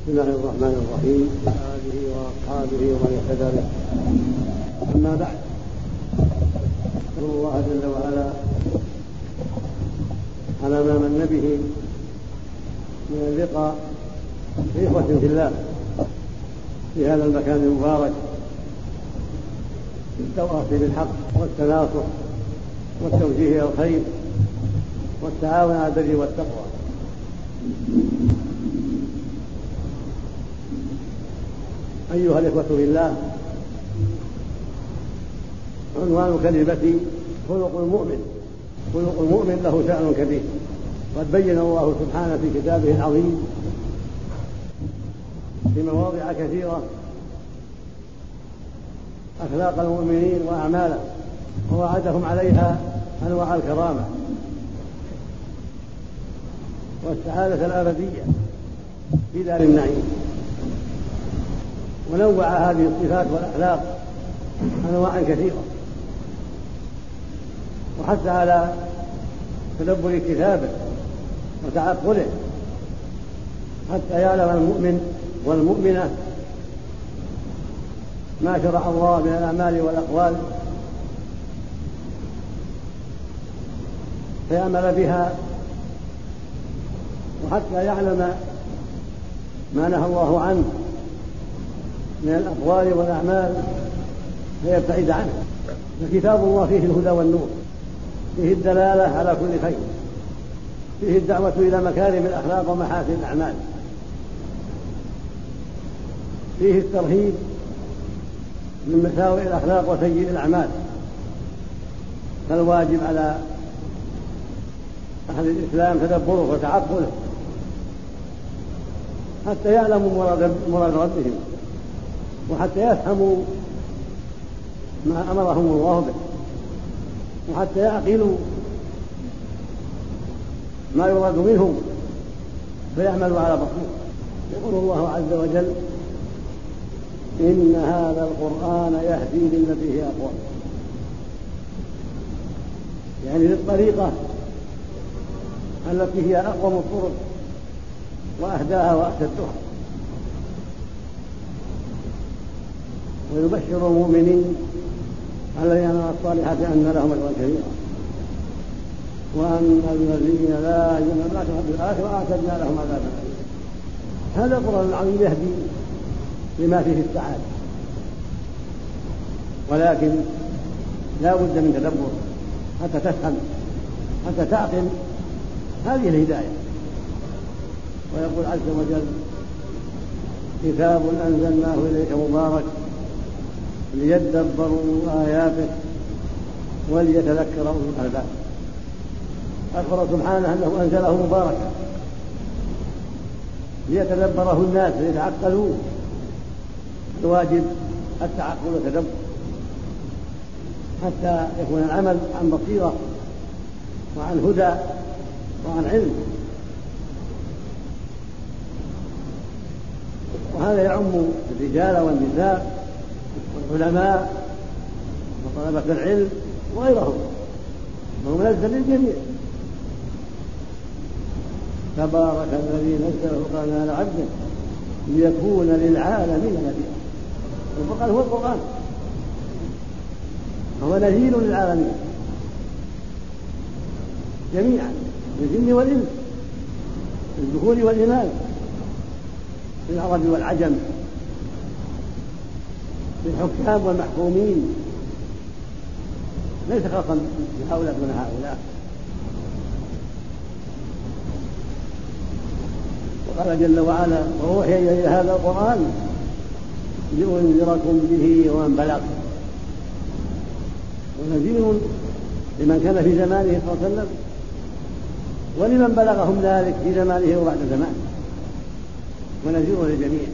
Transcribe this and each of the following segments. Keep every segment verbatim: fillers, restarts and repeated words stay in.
بسم الله الرحمن الرحيم وآله وأصحابه ومن اهتدى به. أما بعد، نسأل الله جل وعلا على ما من به من اللقاء بإخوة في الله في هذا المكان المبارك بالتواصي بالحق والتناصح والتوجيه إلى الخير والتعاون على البر والتقوى. أيها الإخوة في الله، عنوان كلمتي خلق المؤمن. خلق المؤمن له شأن كبير، قد بين الله سبحانه في كتابه العظيم في مواضع كثيرة أخلاق المؤمنين وأعماله، ووعدهم عليها أنواع الكرامة والسعادة الأبدية في دار النعيم، ونوع هذه الصفات والأخلاق أنواع كثيرة، وحتى على تدبر كتابه وتعقله حتى يعلم المؤمن والمؤمنة ما شرع الله من الأعمال والأقوال فيعمل بها، وحتى يعلم ما نهى الله عنه من الأقوال والأعمال فيبتعد عنه. فكتاب الله فيه الهدى والنور، فيه الدلالة على كل خير، فيه الدعوة إلى مكارم الأخلاق ومحاسن الأعمال، فيه الترهيب من مساوئ الأخلاق وسيئ الأعمال. فالواجب على أهل الإسلام تدبره وتعقله حتى يعلموا مراد ربهم، وحتى يفهموا ما أمرهم الله به، وحتى يعقلوا ما يراد منهم فيعملوا على بصيرة. يقول الله عز وجل: إن هذا القرآن يهدي للتي هي أقوم، يعني للطريقة التي هي أقوم الطرق وأهداها وأشدها. ويبشر المؤمنين الذين يعملون الصالحات أن لهم أجرا كبيرا، وأن الذين لا يؤمنون بالآخرة أعتدنا لهم عذابا أليما. هذا القرآن العظيم يهدي لما فيه السعادة، ولكن لا بد من تدبر حتى تفهم، حتى تعقل هذه الهداية. ويقول عز وجل: كتاب أنزلناه إليك مبارك ليدبروا آياته وليتذكر أولو الألباب. أخبر سبحانه أنه أنزله مباركا ليتدبره الناس ليتعقلوا. الواجب التعقل والتدبر حتى يكون العمل عن بصيرة وعن هدى وعن علم. وهذا يعم الرجال والنساء والعلماء وطلبة العلم وغيرهم، وهو منزل للجميع. تبارك الذي نزل القرآن على عبده ليكون للعالمين نذيرا. القرآن هو القرآن، هو نذير للعالمين جميعا، الجن والإنس، الذكور والإناث، العرب والعجم، الحكام والمحكومين، ليس خاصا بهؤلاء دون هؤلاء. وقال جل وعلا: وأوحي إلي هذا القرآن لأنذركم به ومن بلغ. ونذير لمن كان في زمانه صلى الله عليه وسلم، ولمن بلغهم ذلك في زمانه وبعد زمانه، ونذير للجميع.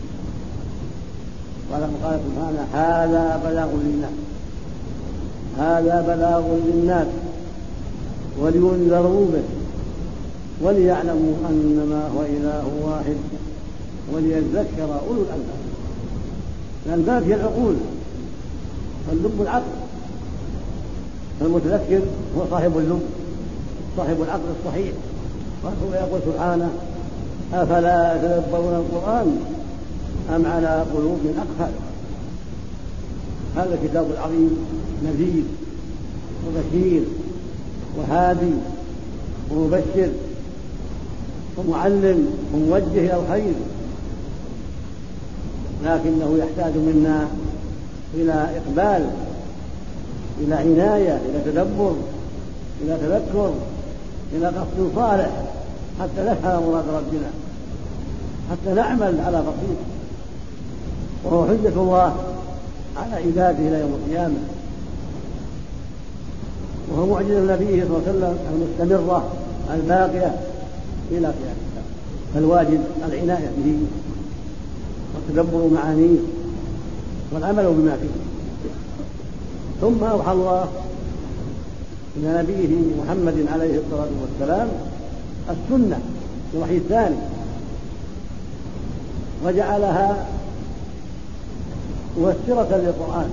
قال سبحانه: هذا بلاغ للناس، هذا بلاغ للناس ولينذروا به وليعلموا أنما هو إله واحد وليذكر أولو الألباب. الألباب هي العقول، اللب العقل، المتذكر هو صاحب اللب، صاحب العقل الصحيح. وهو يقول سبحانه: أفلا يتدبرون القرآن أم على قلوب أقفالها. هذا الكتاب العظيم نذير وبشير وهادي ومبشر ومعلم وموجه إلى الخير، لكنه يحتاج منا إلى إقبال، إلى عناية، إلى تدبر، إلى تذكر، إلى قصد صالح، حتى نفهم مراد ربنا، حتى نعمل على بصيرة. وهو حجة الله على عباده إلى يوم القيامة، وهو معجزة نبيه صلى الله عليه وسلم المستمرة الباقية إلى قيام الساعة. فالواجب العناية به وتدبر معانيه والعمل بما فيه. ثم أوحى الله إلى نبيه محمد عليه الصلاة والسلام السنة الوحي الثاني، وجعلها مفسرة للقرآن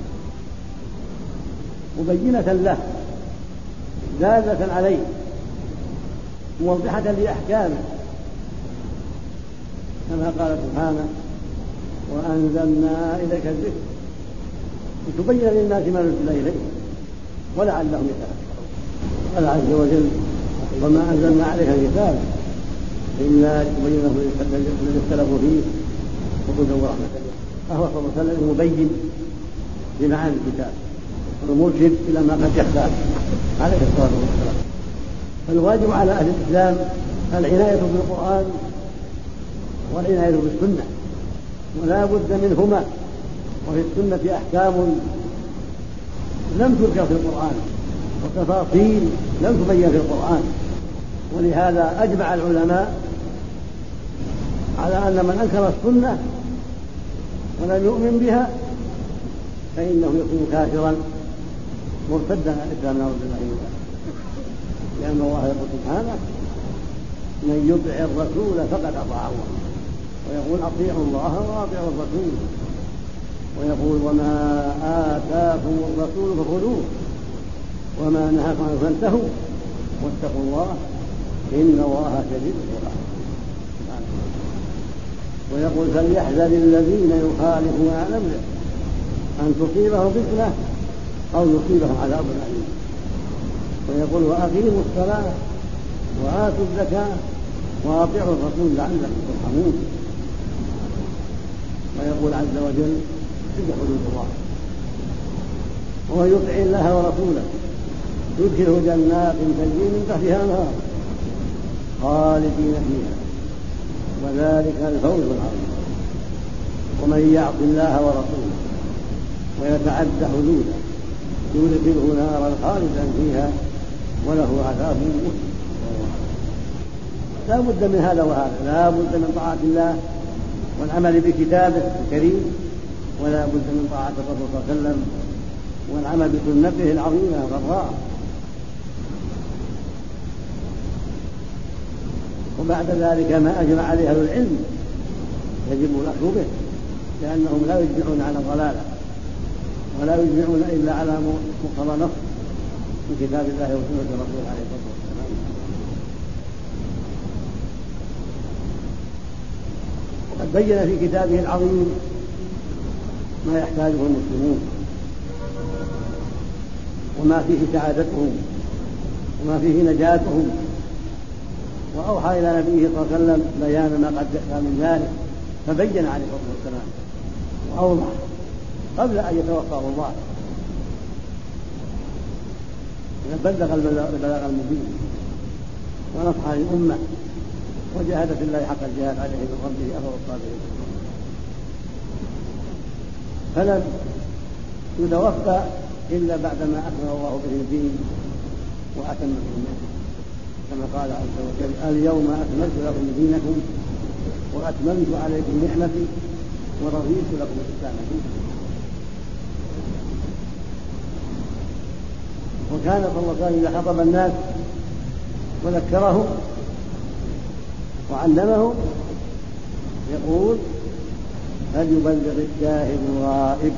مبينة له دالة عليه موضحة لأحكامه، كما قال سبحانه: وأنزلنا إليك الذكر لتبين للناس ما نزل إليه ولعلهم يتفكرون. قال عز وجل: وما أنزلنا عليك الكتاب إلا لتبينه الذي اختلفوا فيه وهدى ورحمة الله. فهو صلى الله عليه وسلم مبين لمعاني الكتاب ومرشد إلى ما قد يخفى عليه الصلاة والسلام. فالواجب على أهل الإسلام العناية بالقرآن والعناية بالسنة، ولا بد منهما. وفي السنة أحكام لم تذكر في القرآن وتفاصيل لم تبين في القرآن، ولهذا أجمع العلماء على أن من أنكر السنة ولم يؤمن بها فإنه يكون كافرا مرتدا عن الإسلام نعوذ بالله من ذلك، لأن الله يقول سبحانه: من يطع الرسول فقد أطاع الله، ويقول: أطيعوا الله وأطيعوا الرسول، ويقول: وما آتاكم الرسول فخذوه وما نهاكم عنه فانتهوا واتقوا الله إن الله شديد العقاب. ويقول: فليحذر الذين يخالفون عن أمره أن تصيبهم فتنة أو يصيبهم عذاب أليم. ويقول: وأقيموا الصلاة وآتوا الزكاة وأطيعوا الرسول لعلكم ترحمون. ويقول عز وجل: تلك حدود الله، ومن يطع الله ورسوله يدخله جنات تجري من تحتها الأنهار خالدين فيها وذلك الفوز العظيم. ومن يعص الله ورسوله ويتعدى حدوده يدخله نارا خالدا فيها وله عذاب مهين. لا بد من هذا وهذا، لا بد من طاعة الله والعمل بكتابه الكريم، ولا بد من طاعة الرسول صلى الله عليه وسلم والعمل بسنته العظيمة الغراء. وبعد ذلك ما أجمع عليه أهل العلم يجب الأخذ به، لأنهم لا يجمعون على ضلالة ولا يجمعون إلا على مقتضى نص من كتاب الله وسنة رسوله عليه الصلاة والسلام. وقد بين في كتابه العظيم ما يحتاجه المسلمون وما فيه سعادتهم وما فيه نجاتهم، وأوحى إلى نبيه صلى الله عليه وسلم بيان ما قد جاء من ذلك، فبين عليه الصلاة والسلام وأوضح قبل أن يتوفاه الله، بلغ البلاغ المبين ونصح للأمة وجاهد في الله حق الجهاد عليه من ربه أفضل الصابرين. فلم يتوفى إلا بعدما أكمل الله به الدين وأتم به النعمة، كما قال عز وجل: اليوم أكملت لكم دينكم وأتممت عليكم نعمتي ورضيت لكم الإسلام دينا. وكان صلى الله عليه وسلم إذا خطب الناس وذكرهم وعلمهم يقول: فليبلغ الشاهد الغائب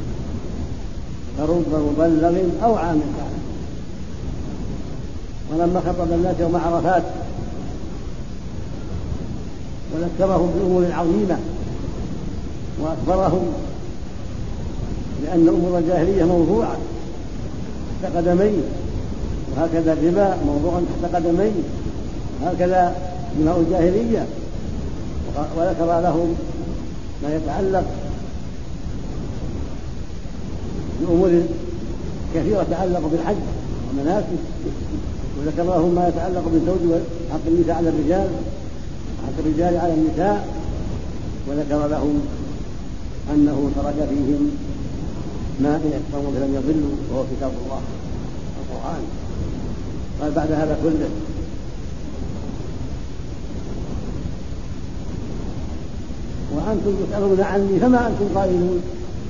فرب مبلغ أوعى من فعله. ولما خطب الناس يوم عرفات وذكرهم بأمور عظيمة وأخبرهم لأن أمور الجاهلية موضوعة تحت قدميه، وهكذا الربا موضوع تحت قدميه، هكذا دماء الجاهلية. وذكر لهم ما يتعلق بأمور كثيرة تتعلق بالحج ومناسك، وذكر لهم ما يتعلق بالزوج وحق النساء على الرجال وحق الرجال على النساء، وذكر لهم أنه ترك فيهم ما إن يكفروا فلم يضلوا وهو كتاب الله القرآن. قال بعد هذا كله: وأنتم تسألون عني فما أنتم قائلون؟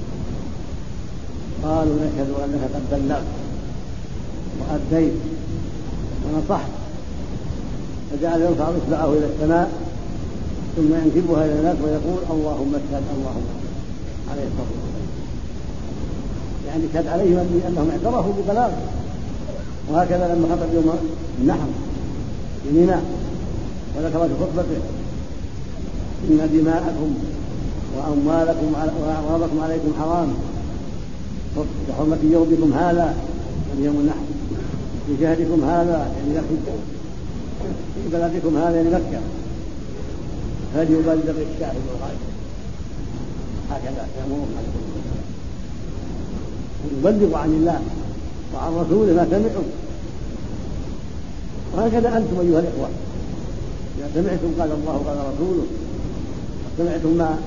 قالوا: نشهد أنك قد بلغت وأديت ونصحت. فجعل يرفع إصبعه إلى السماء ثم ينكبها إلى الناس ويقول: اللهم اشهد اللهم عليه الصلاة والسلام، يعني اشهد عليهم أنهم اعترفوا ببلاغ. وهكذا لما خطب يوم النحر في منى وذكر في خطبته: إن دماءكم وأموالكم وأعراضكم عليكم حرام بحرمة يومكم هذا يعني يوم النحر، بشهركم هذا يعني الحجة، في بلدكم هذا يعني مكة، فليبلغ الشاهد الغائب. هكذا يأمرهم يبلغوا عن الله وعن رسوله ما سمعوا. وهكذا أنتم أيها الإخوة إذا سمعتم قال الله وقال رسوله، سمعتم ما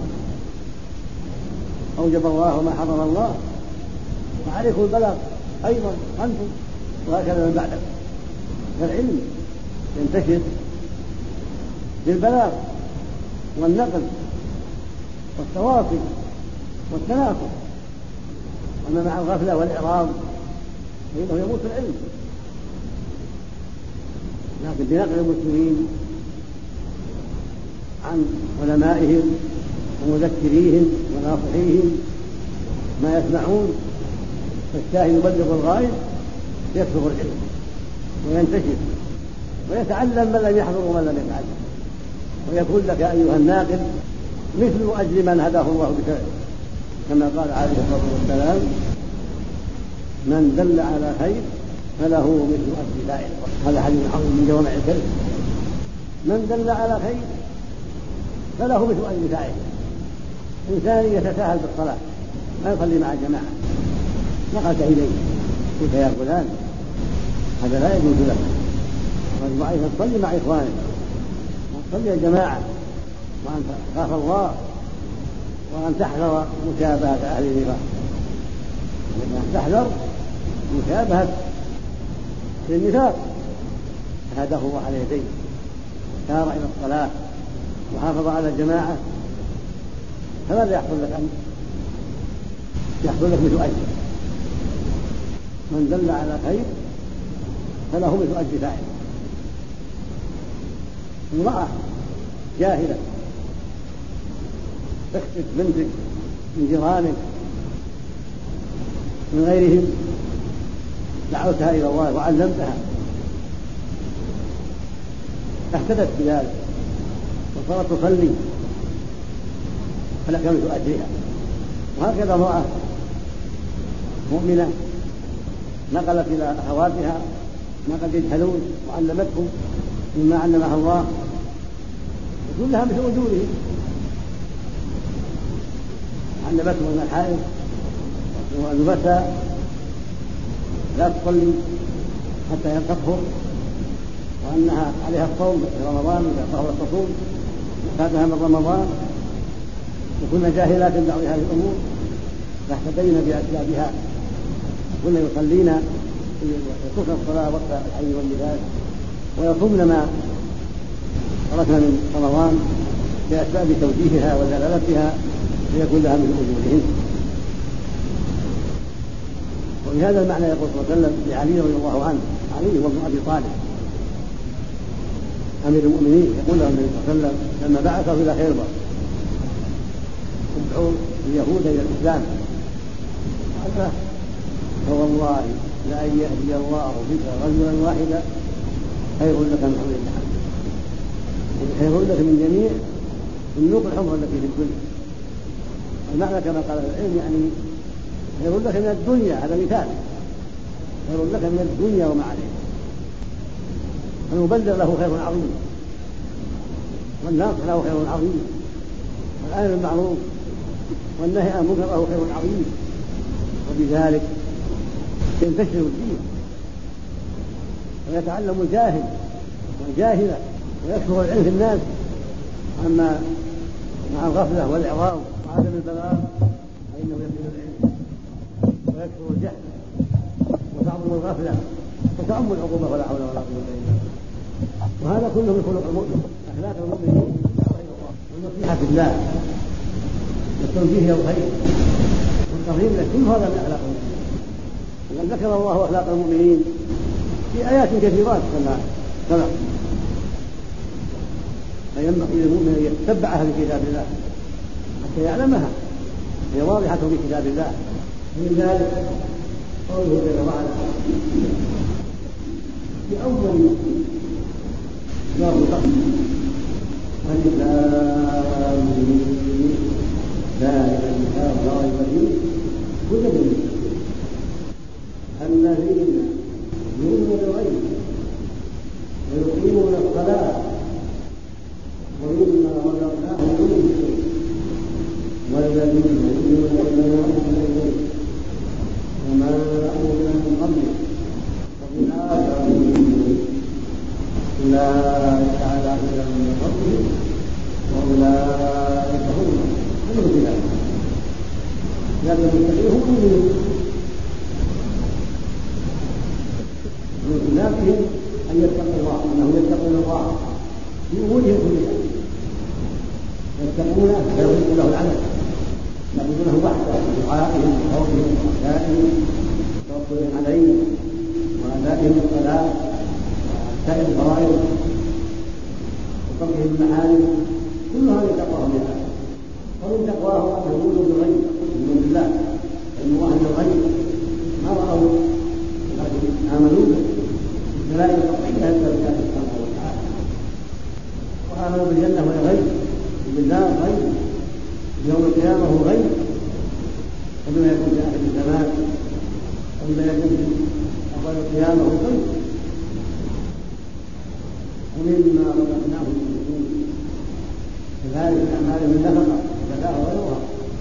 أوجب الله وما حرم الله، فعليكم البلاغ أيضا أنتم، وهكذا من بعدكم. فالعلم ينتشر بالبلاغ والنقل والتواصي والتناقض، أما مع الغفلة والإعراض فإنه يموت العلم. لكن بنقل المسلمين عن علمائهم ومذكريهم وناصحيهم ما يسمعون، فالشاهد يبلغ الغائب يكثر العلم وينتشر ويتعلم من لم يحضر ومن لم يتعلم، ويكون لك أيها الناقل مثل أجل من هداه الله بفعله، كما قال عليه الصلاة والسلام: من دل على خير فله مثل أجر فاعله. هذا حديث عظيم من جوامع الكلم. من دل على خير فله مثل أجر فاعله. إنسان يتساهل بالصلاة ما يصلي مع الجماعة، نقلت إليه قلت: يا فلان هذا لا يجوز لك، رجل عليك أن تصلي مع إخوانك وتصلي الجماعة، وأن تخاف الله وأن تحذر مشابهة أهل النفاق، وأن تحذر مشابهة في النفاق. هداه الله على يديه، سار إلى الصلاة وحافظ على الجماعة، فماذا يحصل لك أنت؟ يحصل لك مثل أجر. من دل على خير فله مثل أجر فاعله. امرأة جاهلة تخطب بنتك من جيرانك من غيرهم، دعوتها إلى الله وعلمتها، اهتدت بذلك وصارت تصلي، فلك مثل أجرها. وهكذا امرأة مؤمنة نقلت إلى أخواتها ما قد يجهلون وعلمتهم مما علمها الله، يكون لها مثل أجورهم. علمتهم أن الحائض والنفساء لا تصلي حتى تطهر، وأنها عليها الصوم في رمضان إذا طهرت تصوم، فاتها من رمضان. وكنا جاهلات بعض هذه الأمور فاهتدينا بأسبابها، كنا يصلين يصلين الصلاة وقت الحي واللباس، ويصومن ما تركنا من رمضان بأسباب توجيهها ودلالتها ليكون لها من أجورهن. وبهذا المعنى يقول صلى الله عليه وسلم لعلي رضي الله عنه، علي وابن أبي طالب أمير المؤمنين، يقول له النبي صلى الله عليه وسلم لما بعثه إلى خيبر: ادعوا اليهود إلى الإسلام. قال: فوالله لأن يهدي الله بك رجلا واحدا خير لك من حمل النعم، خير لك من جميع النوق الحمر التي في الدنيا. المعنى كما قال العلم يعني خير لك من الدنيا، هذا مثال، خير لك من الدنيا وما عليها. المبلغ له خير عظيم، والناصح له خير عظيم، والآمر بالمعروف والنهي عن المنكر له خير عظيم، وبذلك ينتشر الدين ويتعلم الجاهل والجاهلة ويكثر العلم في الناس. أما مع الغفلة والإعراض وعدم البلاغ فإنه يقل العلم ويكثر الجهل وتعظم الغفلة وتعم العقوبة ولا حول ولا قوة إلا بالله. وهذا كله من خلق المؤمن، أخلاق المؤمنين والنصيحة في الله والتوجيه الخير والترغيب له، كل هذا من أخلاق المؤمنين. وقد ذكر الله أخلاق المؤمنين في آيات كثيرات كما سبق، فينبغي للمؤمن أن يتبعها في كتاب الله حتى يعلمها، هي واضحة في كتاب الله. ومن ذلك قوله جل وعلا في أول باب القصد: الإسلام ذلك الكتاب لا ريب فيه هدى للمتقين الذين يؤمنون بالغيب ويقيمون الصلاة ومما رزقناهم ينفقون والذين يؤمنون بما أنزل إليك وما أنزل من قبلك وبالآخرة هم يؤمنون أولئك على هدى من ربهم وأولئك هم المهتدون. لكن المتقين هم المؤمنون من خلافهم أن يتقوا الله، أنهم يتقون الله في أمورهم كلها، يتقونه فيغفر له العمل، يعبدونه وحده بدعائهم وخوفهم ورجائهم وتوكلهم عليه وأدائهم الصلاة وسائر الفرائض وتركهم المحارم، كل هذا تقواهم لله. ومن تقواه أن يؤمنوا بالغيب، يؤمنوا بالله علم أهل الغيب ما رأوا لكن آمنوا به بالدلائل القطعية لله سبحانه وتعالى، وآمنوا بالجنة وهي غيب، وبالنار غيب، يوم القيامة هو غيب، وبما يكون في آخر الزمان وبما يكون في أول القيامة هو غيب. ومما رزقناهم ينفقون كذلك من أعمالهم النفقة زكاة وغيرها،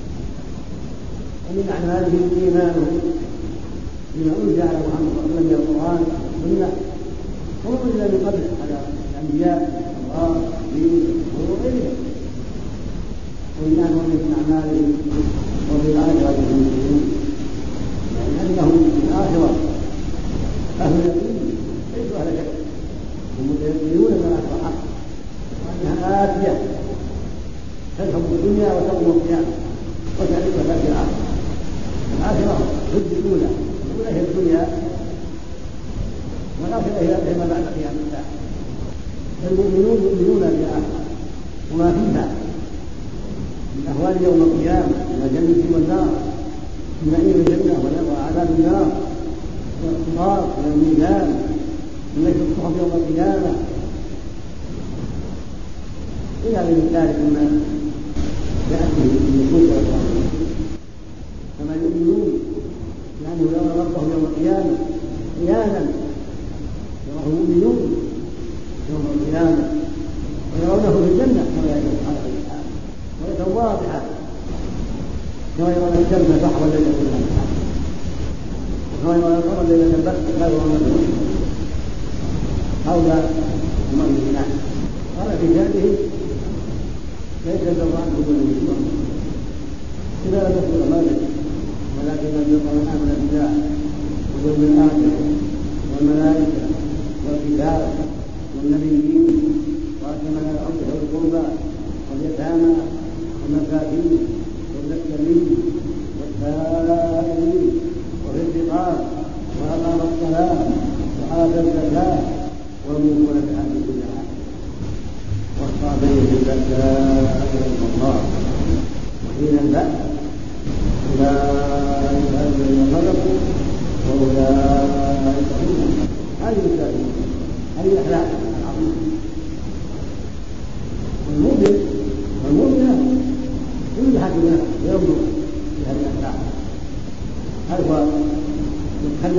ومن أعمالهم إيمانهم بما أنزل على محمد صلى الله عليه وسلم من القرآن والسنة وما أنزل من قبله على الأنبياء الله دين وغيرهم. ومن أعمالهم وبالآخرة هم يؤمنون، يعني أنهم في الآخرة أهل اليقين ليسوا أهل شك، هم متيقنون من الآخرة حق وأنها آتية تذهب الدنيا وتقوم القيامة وتعرف ذات الآخرة. الآخرة ضد الأولى، الأولى هي الدنيا والآخرة هي ما بعد قيام الله. فالمؤمنون يؤمنون بالآخرة وما فيها من أهوال يوم القيامة من الجنة والنار، من نعيم الجنة وعذاب النار والاختلاط من الميزان من نشر الصحف يوم القيامة إلى غير ذلك مما يأتي من نصوص القرآن. كما يؤمنون لأنه يرى ربهم يوم القيامة عيانا، يراه المؤمنون يوم القيامة ويرونه في الجنة كما يقول سبحانه وتعالى وليس واضحة كما يرون الجنة صحوا الليلة كلها وكما يرون القمر ليلة البدر لا يرون الجنة. هؤلاء المؤمنين قال في شأنه ليس البر أن تكون المسلمون إذا لم يكن مالك، ولكن من يقول من آمن بالله واليوم الآخر والملائكة والكتاب والنبيين وأتم على الأرض والقربى واليتامى والمساكين والمسلمين والسائلين وفي الرقاب وأقام الصلاة وآتى الزكاة والمؤمنون بحق كل حال والصابرين في البأساء والضراء وحين البأس أولئك الذين صدقوا وأولئك هم هذه المساكين، هذه الأخلاق العظيمة. والمؤمن والمؤمن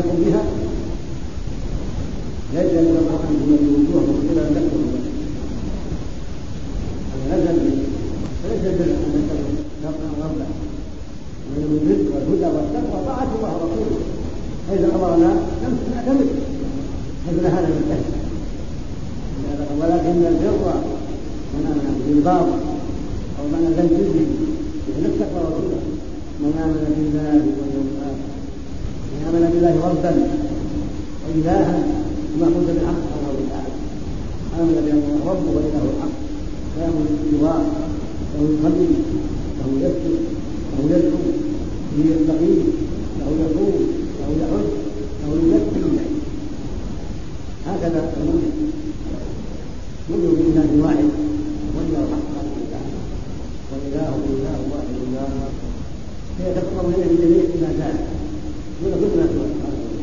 يصدق بها ليس لما أنتم من وجوهكم إلا أن تكفروا هذا نزل به فليس البر أن تقرأ ربه ومن البر والهدى والتقوى طاعة الله ورسوله فإذا أمرنا نعتمد إذا نهانا نجتهد ولكن البر من آمن بالباطل أو من آمن بالجد مثل التقوى والهدى من آمن بالله واليوم الآخر من آمن بالله ربا وإلها ومعبود بالحق الله تعالى آمن بأنه رب وإله الحق فيأمن بالاتباع له يصلي له يسجد له يدعو به يستقيم له يصوم له يحج له يزكي هكذا المؤمن يؤمن بإله واحد وإله الحق وإله إله واحد لا هي تقرب إليه بجميع ما كان دون كل ما سوى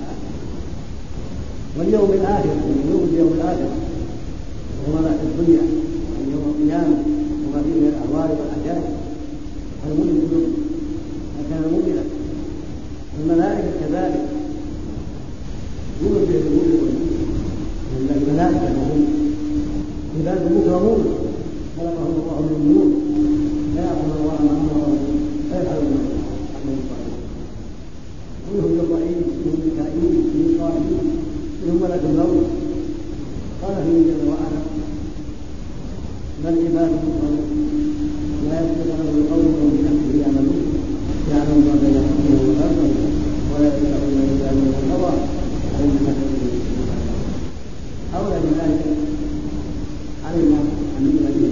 واليوم الآخر يؤمن باليوم الآخر وهو ما في الدنيا يعني يوم القيامة وما فيه من الأهوال والأحجام المؤمن يؤمن ما كان مؤمنا الملائكة كذلك يؤمن به المؤمن لأن الملائكة وهم عباد مكرمون خلقهم الله من نور لا يعصون الله ما أمرهم فيفعلون ما يفعلون منهم جبرائيل منهم ميكائيل منهم إسرافيل منهم ملك الموت قال فيه جل وعلا بل عباد مكرمون لا يسبقونه بالقول وهم بنفسه يعملون يعلم ما بين أيديهم وأرجلهم ولا يسبقون إلا من القضاء عليهم حسنين هؤلاء الملائكة علينا أن نؤمن بهم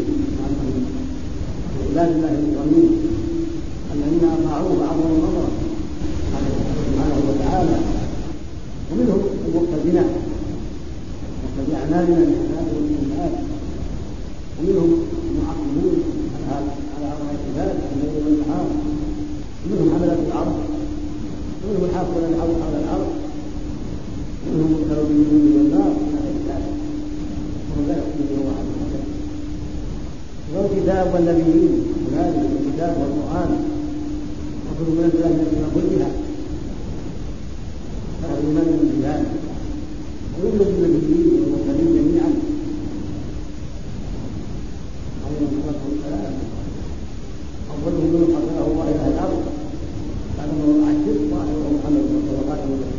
عباد الله المكرمين الذين أطاعوه وعظموا أمره سبحانه وتعالى ومنهم المقتدين مقتدي أعمالنا بالحسنات والسيئات ومنهم المعقبون على أربع العباد الليل والنهار ومنهم حملة الأرض ومنهم الحافظون الأرض على الأرض ومنهم مبتلون بالجنود والنار إلى غير ذلك وهم لا يؤمنون الله عز وجل والكتاب والنبيين وذلك الكتاب والقرآن وكل من الله من كلها فهذا الإيمان من ذلك ويؤمن بالنبيين والمرسلين جميعا عليهم الصلاة والسلام أولهم من قتله الله إلى الأرض بعد ما وقع الشرك وآخره محمد صلى الله عليه وسلم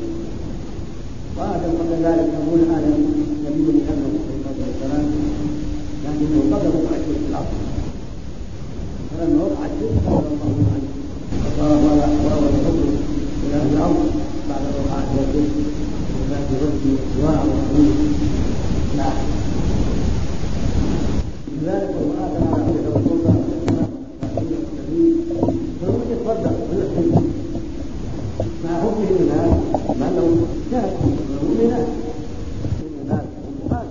وآدم قبل ذلك أبوه آدم نبي محمد صلى الله عليه وسلم لكنه قبل وقع الشرك في الأرض فلما وقع الشرك قال الله عنه وصار وأول الحكم إلى أهل الأرض بعد وقع الشرك وبعد رشد واستواء وحدود لا لذلك هو آدم على أهله والقربى فهو يتصدق ويحسن مع حبه للناس مع أنه كان مؤمنا من الناس والمقال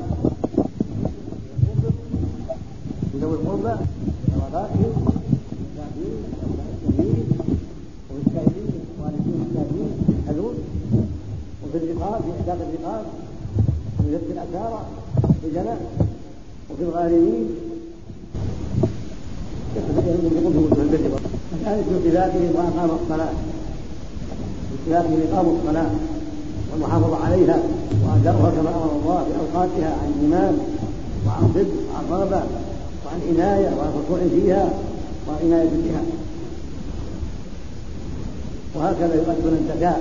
ذوي القربى ورثائهم والمساكين والمسلمين والسائلين والوالدين السائلين يسألون وفي الرقاب في إحداث الرقاب وفي ذبح الأسارى في الجنة وفي الغارمين كذلك في ذاته وأقام الصلاة في ذاته إقام الصلاة والمحافظة عليها وأداؤها كما أمر الله في أوقاتها عن إيمان وعن صدق وعن رغبة وعن عناية وعن خشوع فيها وعناية بها وهكذا يؤدون الزكاة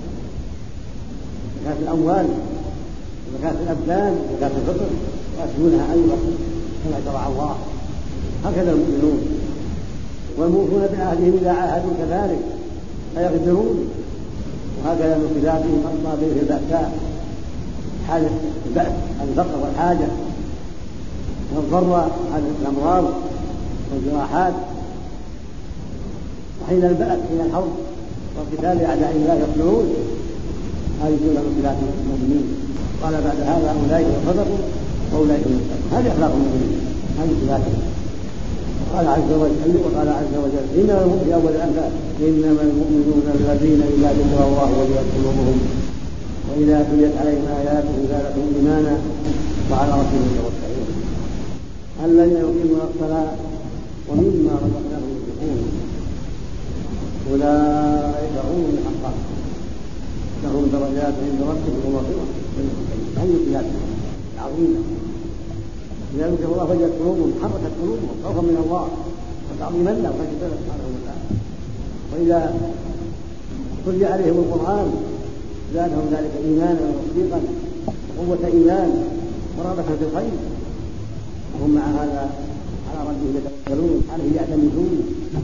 زكاة الأموال وزكاة الأبدان وزكاة الفطر يؤدونها أيضا كما شرع الله هكذا المؤمنون والموفون بعهدهم إذا عاهدوا كذلك فيغفرون وهكذا من صفاتهم الصابرين في البأساء حالة البأس الفقر والحاجة والضر حالة الأمراض والجراحات وحين البأس حين الحرب وقتال أعداء الله يصبرون هذه جملة من صفات المؤمنين قال بعد هذا أولئك صدقوا وأولئك يتقون هذه أخلاق المؤمنين هذه صفاتهم قال عز وجل وقال عز وجل إنما المؤمنون في أول الأنفال إنما المؤمنون الذين إذا ذكر الله وجلت قلوبهم وإذا تليت عليهم آياته زادتهم إيمانا وعلى ربهم يتوكلون الذين يقيمون الصلاة ومما رزقناهم ينفقون أولئك هم الحقا لهم درجات عند ربهم ومغفرة أي خلاف عظيمة. لذلك الله وجدت قلوبهم حركت قلوبهم خوفا من الله وتعظيما له وجل سبحانه وتعالى. وإذا تلي عليهم القرآن زادهم ذلك إيمانا وتصديقا وقوة إيمان ورغبة في الخير، وهم مع هذا على ربهم يتوكلون عليه يعتمدون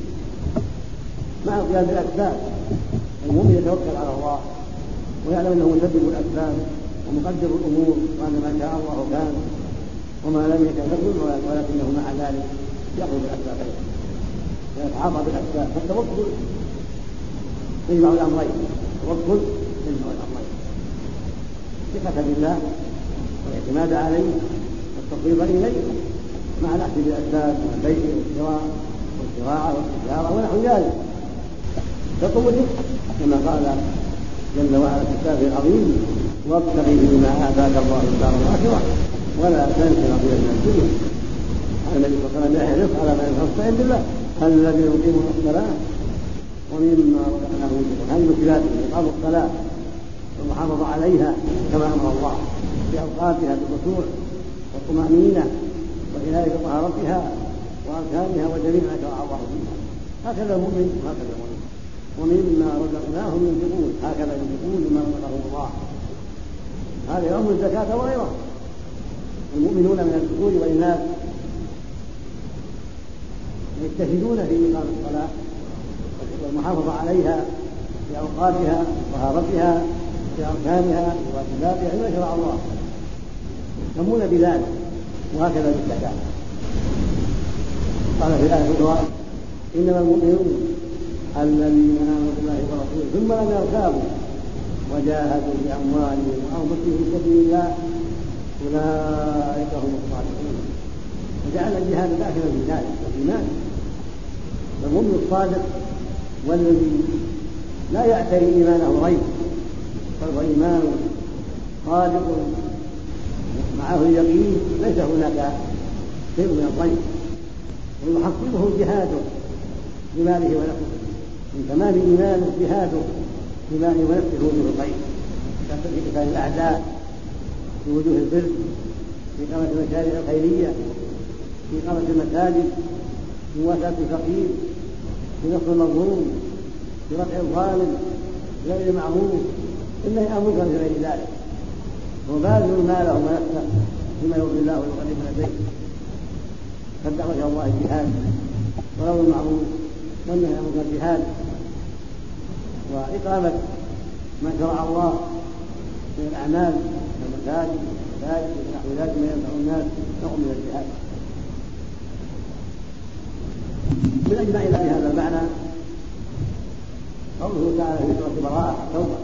مع قيام الأسباب. المؤمن يتوكل على الله ويعلم أنه مسبب الأسباب ومقدر الأمور، وأن ما شاء الله كان وما لم يكن يكن، ولكنه مع ذلك يأخذ بالأسباب ويتعاطى بالأسباب. فالتوكل يجمع الأمرين، التوكل يجمع الأمرين، ثقة بالله والاعتماد عليه والتفويض إليه مع الأخذ بالأسباب والبيع والشراء والزراعة والتجارة ونحو ذلك. فقوته كما قال جل وعلا في كتابه العظيم: وابتغ فيما آتاك الله الدار الآخرة ولا تنس نصيبك من الدنيا. النبي صلى الله عليه وسلم يحرص على ما يستعين بالله الذين يقيمون الصلاة ومما رزقناهم ينفقون. هذه مشكلاته إقام الصلاة والمحافظة عليها كما أمر الله في أوقاتها بالخشوع والطمأنينة وعناية بطهارتها وأركانها وجميع ما شرع الله فيها. هكذا المؤمن وهكذا المؤمن. ومما رزقناهم ينفقون، هكذا ينفقون مما رزقهم الله. هذا يوم الزكاة وغيره. المؤمنون من الذكور والإناث يجتهدون في إقام الصلاة والمحافظة عليها في أوقاتها وطهارتها في أركانها وواجباتها بما شرع الله، يهتمون بذلك. وهكذا بالزكاة. قال في الآية الأخرى: إنما المؤمنون الذين آمنوا بالله ورسوله ثم لم يرتابوا وجاهدوا بأموالهم وأنفسهم في سبيل الله أولئك هم الصادقون. وجعل الجهاد داخلا في ذلك الإيمان. فالمؤمن الصادق والذي لا يعتري إيمانه ريب، فهو إيمان صادق معه اليقين، ليس هناك شيء من الريب، ويحققه جهاده بماله ونفسه. من تمام إيمانه جهاده بماله ونفسه في وجوه الخير، في قتال الأعداء، في وجوه البر، في إقامة المشاريع الخيرية، في إقامة المساجد، في مواساة الفقير، في نصر المظلوم، في رفع الظالم، في غير المعروف، إنه أمر في غير ذلك. وباذل ماله ونفسه فيما يرضي الله ويقرب لديه. فالدعوة إلى الله الجهاد، ولو المعروف والنهي عن الجهاد، وإقامة ما شرع الله من الأعمال كالمساجد والمساجد ونحو ذلك ما ينفع الناس نوع من الجهاد. من أجمع إلى هذا المعنى قوله تعالى في سورة براءة توبة: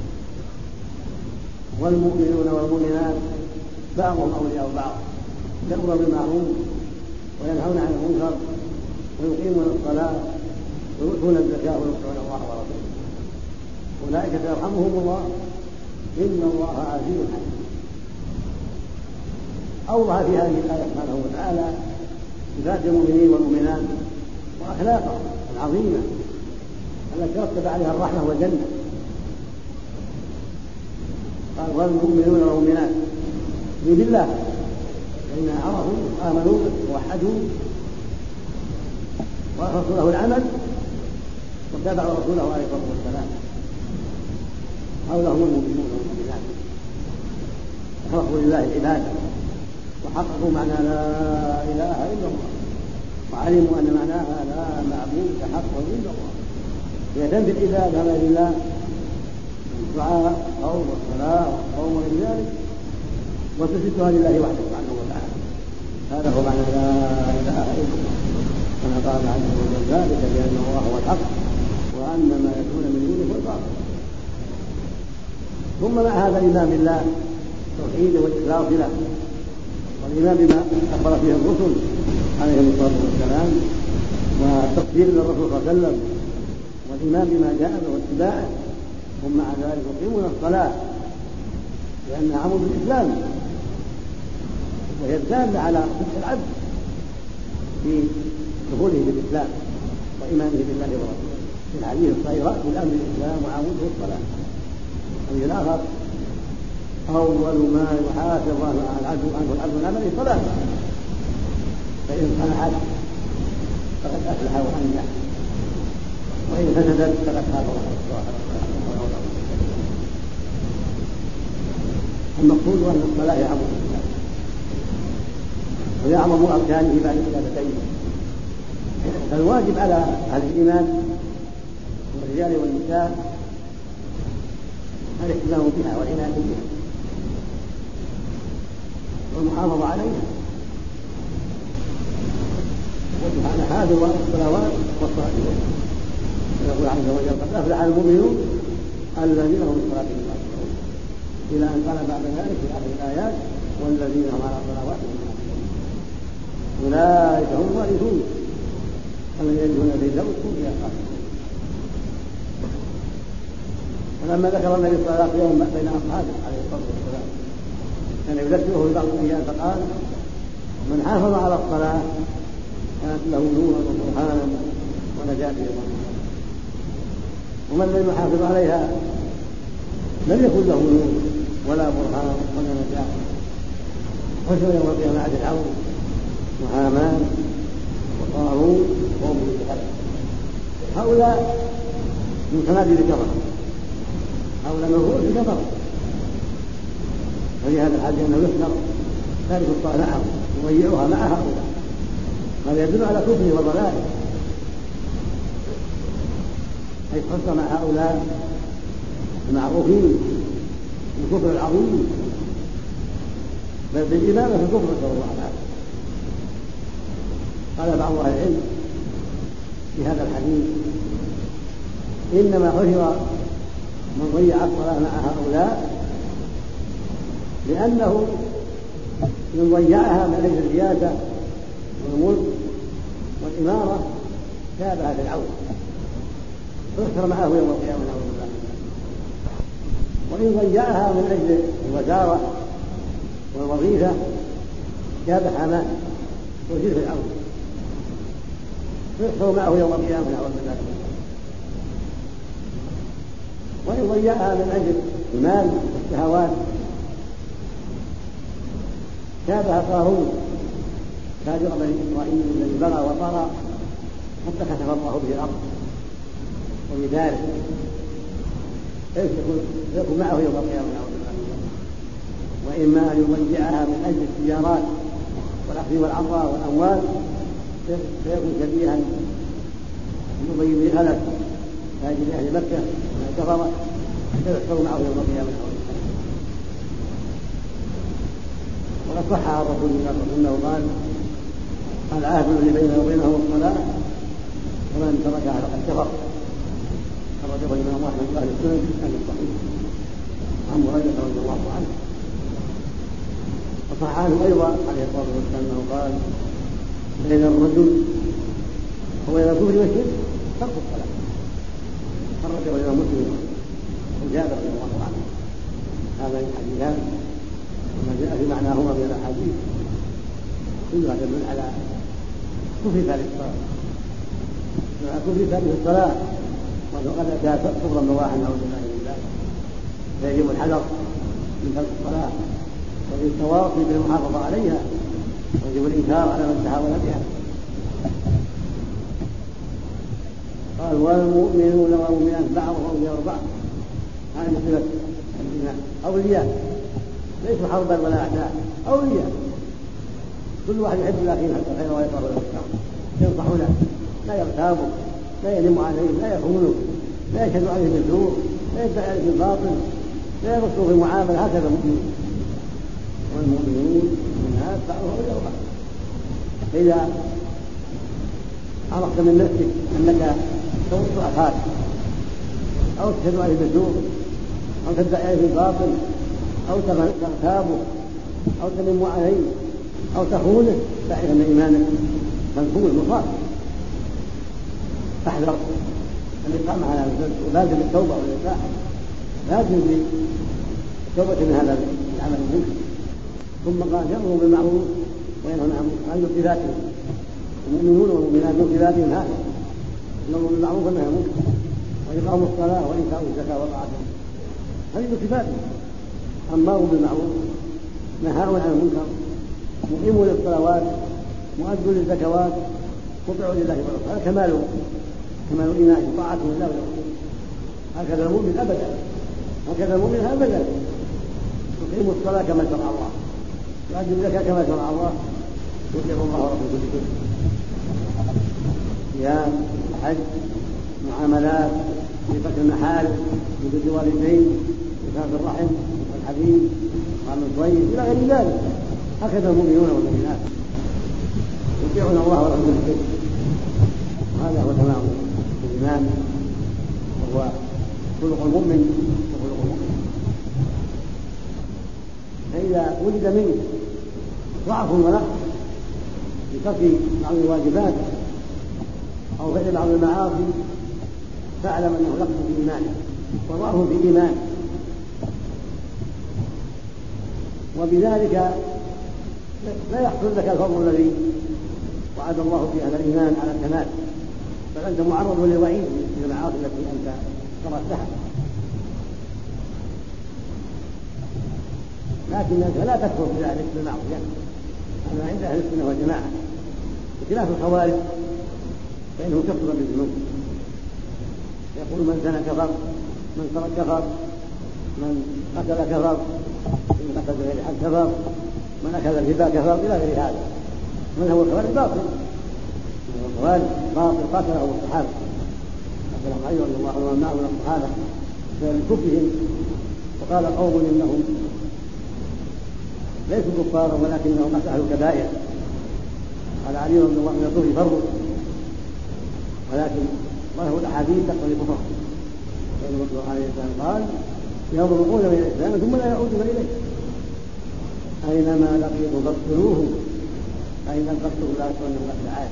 والمؤمنون والمؤمنات بعضهم أولياء بعض يأمرون بالمعروف وينهون عن المنكر ويقيمون الصلاة ويؤتون الزكاة ويطيعون الله ورسوله أولئك سيرحمهم الله إن الله عزيز حكيم. أوضح في هذه الآية سبحانه وتعالى صفات المؤمنين والمؤمنات وأخلاقهم العظيمة التي ترتب عليها الرحمة والجنة. قال: والمؤمنون والمؤمنات بالله، فإنهم عرفوا وآمنوا ووحدوا وأخلصوا له العمل واتبعوا رسوله عليه الصلاة والسلام. هؤلاء هم المؤمنون والمؤمنات، أخلصوا لله العبادة وحققوا معنى لا إله إلا الله، وعلموا أن معناها لا معبود حق إلا الله. يهتم بالعبادة غير الله، الدعاء والصوم والصلاة والصوم وغير ذلك، وتثبتها لله وحده سبحانه وتعالى. هذا هو معنى لا إله إلا الله، كما قال عز وجل: ذلك بأن الله هو الحق وأن ما يدعون من دونه هو الباطل. ثم مع هذا الإيمان بالله التوحيد والإخلاص له، والإيمان بما أخبر فيه الرسل عليهم الصلاة والسلام، والتصديق للرسول صلى الله عليه وسلم، والإيمان بما جاء به واتباعه. هم مع ذلك يقيمون الصلاة لأنها عمود الإسلام، وهي الدالة على صدق العبد في دخوله بالإسلام وإيمانه بالله ورسوله. في الحديث الصحيح: رأس الأمر الإسلام وعموده الصلاة. الحديث الآخر أول ما يحاسب العبد عنه العبد من عمله صلاة، فإن صلحت فقد أفلح وأنجح، وإن فسدت فقد خاب وخسر. المقصود أن الصلاة يعظم الإسلام ويعظم أركانه بعد الشهادتين، فالواجب على أهل الإيمان والرجال والنساء الاهتمام بها والعناية بها والمحافظة عليها. وسبحانه حافظوا على الصلوات والصالحين، يقول عز وجل قد أفلح المؤمنون الذين هم بصلاتهم خاشعون، إلى أن قال بعد ذلك في آخر الآيات والذين هم على صلواتهم يحافظون أولئك هم الوارثون الذين يدخلون في الفردوس هم فيها خالدون. ولما ذكر النبي صلى الله عليه وسلم بين أصحابه عليه الصلاة والسلام كان يذكره في بعض الأحيان فقال من حافظ على الصلاة كانت له نورا وبرهانا ونجاة في الله، ومن لم يحافظ عليها لم يكن له نور ولا برهان ولا نجاة، حشر يوم القيامة عند فرعون وهامان وقارون وأبو جهل، هؤلاء من صناديد الكفرة، هؤلاء من رؤوس الكفرة. ولهذا الحديث أنه يحذر تارك الصلاة معهم يضيعها مع هؤلاء، هذا يدل على كفره وضلاله، حيث حصل مع هؤلاء المعروفين بالكفر العظيم، بل بالإمامة في الكفر صلى الله عليه وسلم. قال بعض أهل العلم في هذا الحديث إنما حشر من ضيع الصلاة مع هؤلاء لأنه من ضيعها من أجل الرياسة والملك والإمارة شابه فرعون فيحشر معه يوم القيامة نعوذ بالله، وإن ضيعها من أجل الوزارة والوظيفة شابه حامان وزير فرعون فيحشر معه يوم القيامة نعوذ بالله. وإن ضيعها من أجل المال والشهوات شابه قارون تاجر بني إسرائيل الذي بغى وطغى حتى كشف الله به الأرض وبذلك يكون معه يوم القيامة نعوذ بالله. وإما أن يضيعها من أجل التجارات والأخذ والعطاء والأموال فيكون شبيها بمضيب خلف تاجر أهل مكة من الكفرة فيحشر معه يوم القيامة نعوذ بالله. وقد صح عن الرسول انه قال العهد الذي بيننا وبينهم الصلاه ومن تركها فقد كفر، خرجه الامام احمد واهل السنن في الاسناد الصحيح عن هريره رضي الله عنه. وصح عنه ايضا عليه الصلاه والسلام انه قال بين الرجل وبين الكفر والشرك ترك الصلاه، خرجه الامام مسلم وجابر رضي الله عنه. هذا الحديثان وما جاء في معناهما من الاحاديث كلها تدل على كفر تارك الصلاه، مع كفر تارك الصلاه وقد اتى كفرا بواحا نعوذ بالله من ذلك، فيجب الحذر من ترك الصلاه والتواصي بالمحافظه عليها، ويجب الانكار على من تهاون بها. قال والمؤمنون والمؤمنات بعضهم اولياء بعض، هذه صفه الايمان، اولياء ليسوا حربا ولا اعداء، اولياء كل واحد يحب الاخير حتى الخير ويكره له الشر، ينصحونه لا يغتابه لا يلم عليه لا يخونه لا يشهد عليه بالزور لا يدعي عليه بالباطل لا يرسل في المعامله، هكذا المؤمنون. والمؤمنون والمؤمنات بعضهم اولياء بعض، فاذا عرفت من نفسك انك تنصح اخاك او تشهد عليه بالزور او تدعي عليه بالباطل او تغتابه او تلم عليه او تخونه فاعلم ان ايمانك منفوذ مصاب. احذر الاقامه على الذنب ولازم التوبه والاصلاح، لازم بالتوبه من هذا العمل المنكر. ثم قال يامر بالمعروف وينهى عن المنكراتهم، المؤمنون والمؤمنات منكراتهم هذا الامر بالمعروف والنهي عن المنكر واقام الصلاه وايتاء الزكاه والطاعه هذه من صفاته: أمار بالمعروف، نهاء عن المنكر، مقيم للصلوات، مؤد للزكوات، مطيع لله ورسوله. هذا كمال كمال الإيمان، طاعته لله ورسوله. هكذا المؤمن أبدا، هكذا المؤمن أبدا يقيم الصلاة كما شرع الله، يؤدي الزكاة كما شرع الله، يطيع الله ورسوله في كل صيام، حج، معاملات، صفة المحارم، وجود الوالدين، وصلة الرحم، والحديث، وعمل الضيف إلى غير ذلك. هكذا المؤمنون والمؤمنات يطيعون الله ورسوله في كل. وهذا هو تمام الإيمان، وهو خلق المؤمن وخلق المؤمن. فإذا وجد منه ضعف ونقص في ترك بعض الواجبات أو فعل بعض المعاصي فاعلم أنه نقص في إيمانه وضعف في إيمانه، وبذلك لا يحصل لك الفضل الذي وعد الله في هذا الإيمان على الكمال، بل أنت معرض للوعيد في المعاصي التي أنت تركتها. لكنك لا تكفر بذلك بالمعصية، هذا عند أهل السنة والجماعة، بخلاف الخوارج فإنه كفر بالذنوب. يقول من زنى كفر، من سرق كفر، من قتل كفر، من قتل بغير حق كفر، من أكل الربا كفر، إلى غير هذا. من هو الخوارج باطل، الخوارج باطل قاتله الصحابة قتلهم علي رضي الله عنهم معه من الصحابة بسبب كفرهم. وقال قوم إنهم ليسوا كفارا ولكنهم أهل الكبائر. قال علي رضي الله عنه من الكفر فرض، ولكن ظاهر الأحاديث تقتضي كفرهم، لأن الرسول عليه السلام قال يضربون من الإسلام ثم لا يعودون إليه. أينما لقيتم فاقتلوه، أين القتل لا يكون قتل عاد.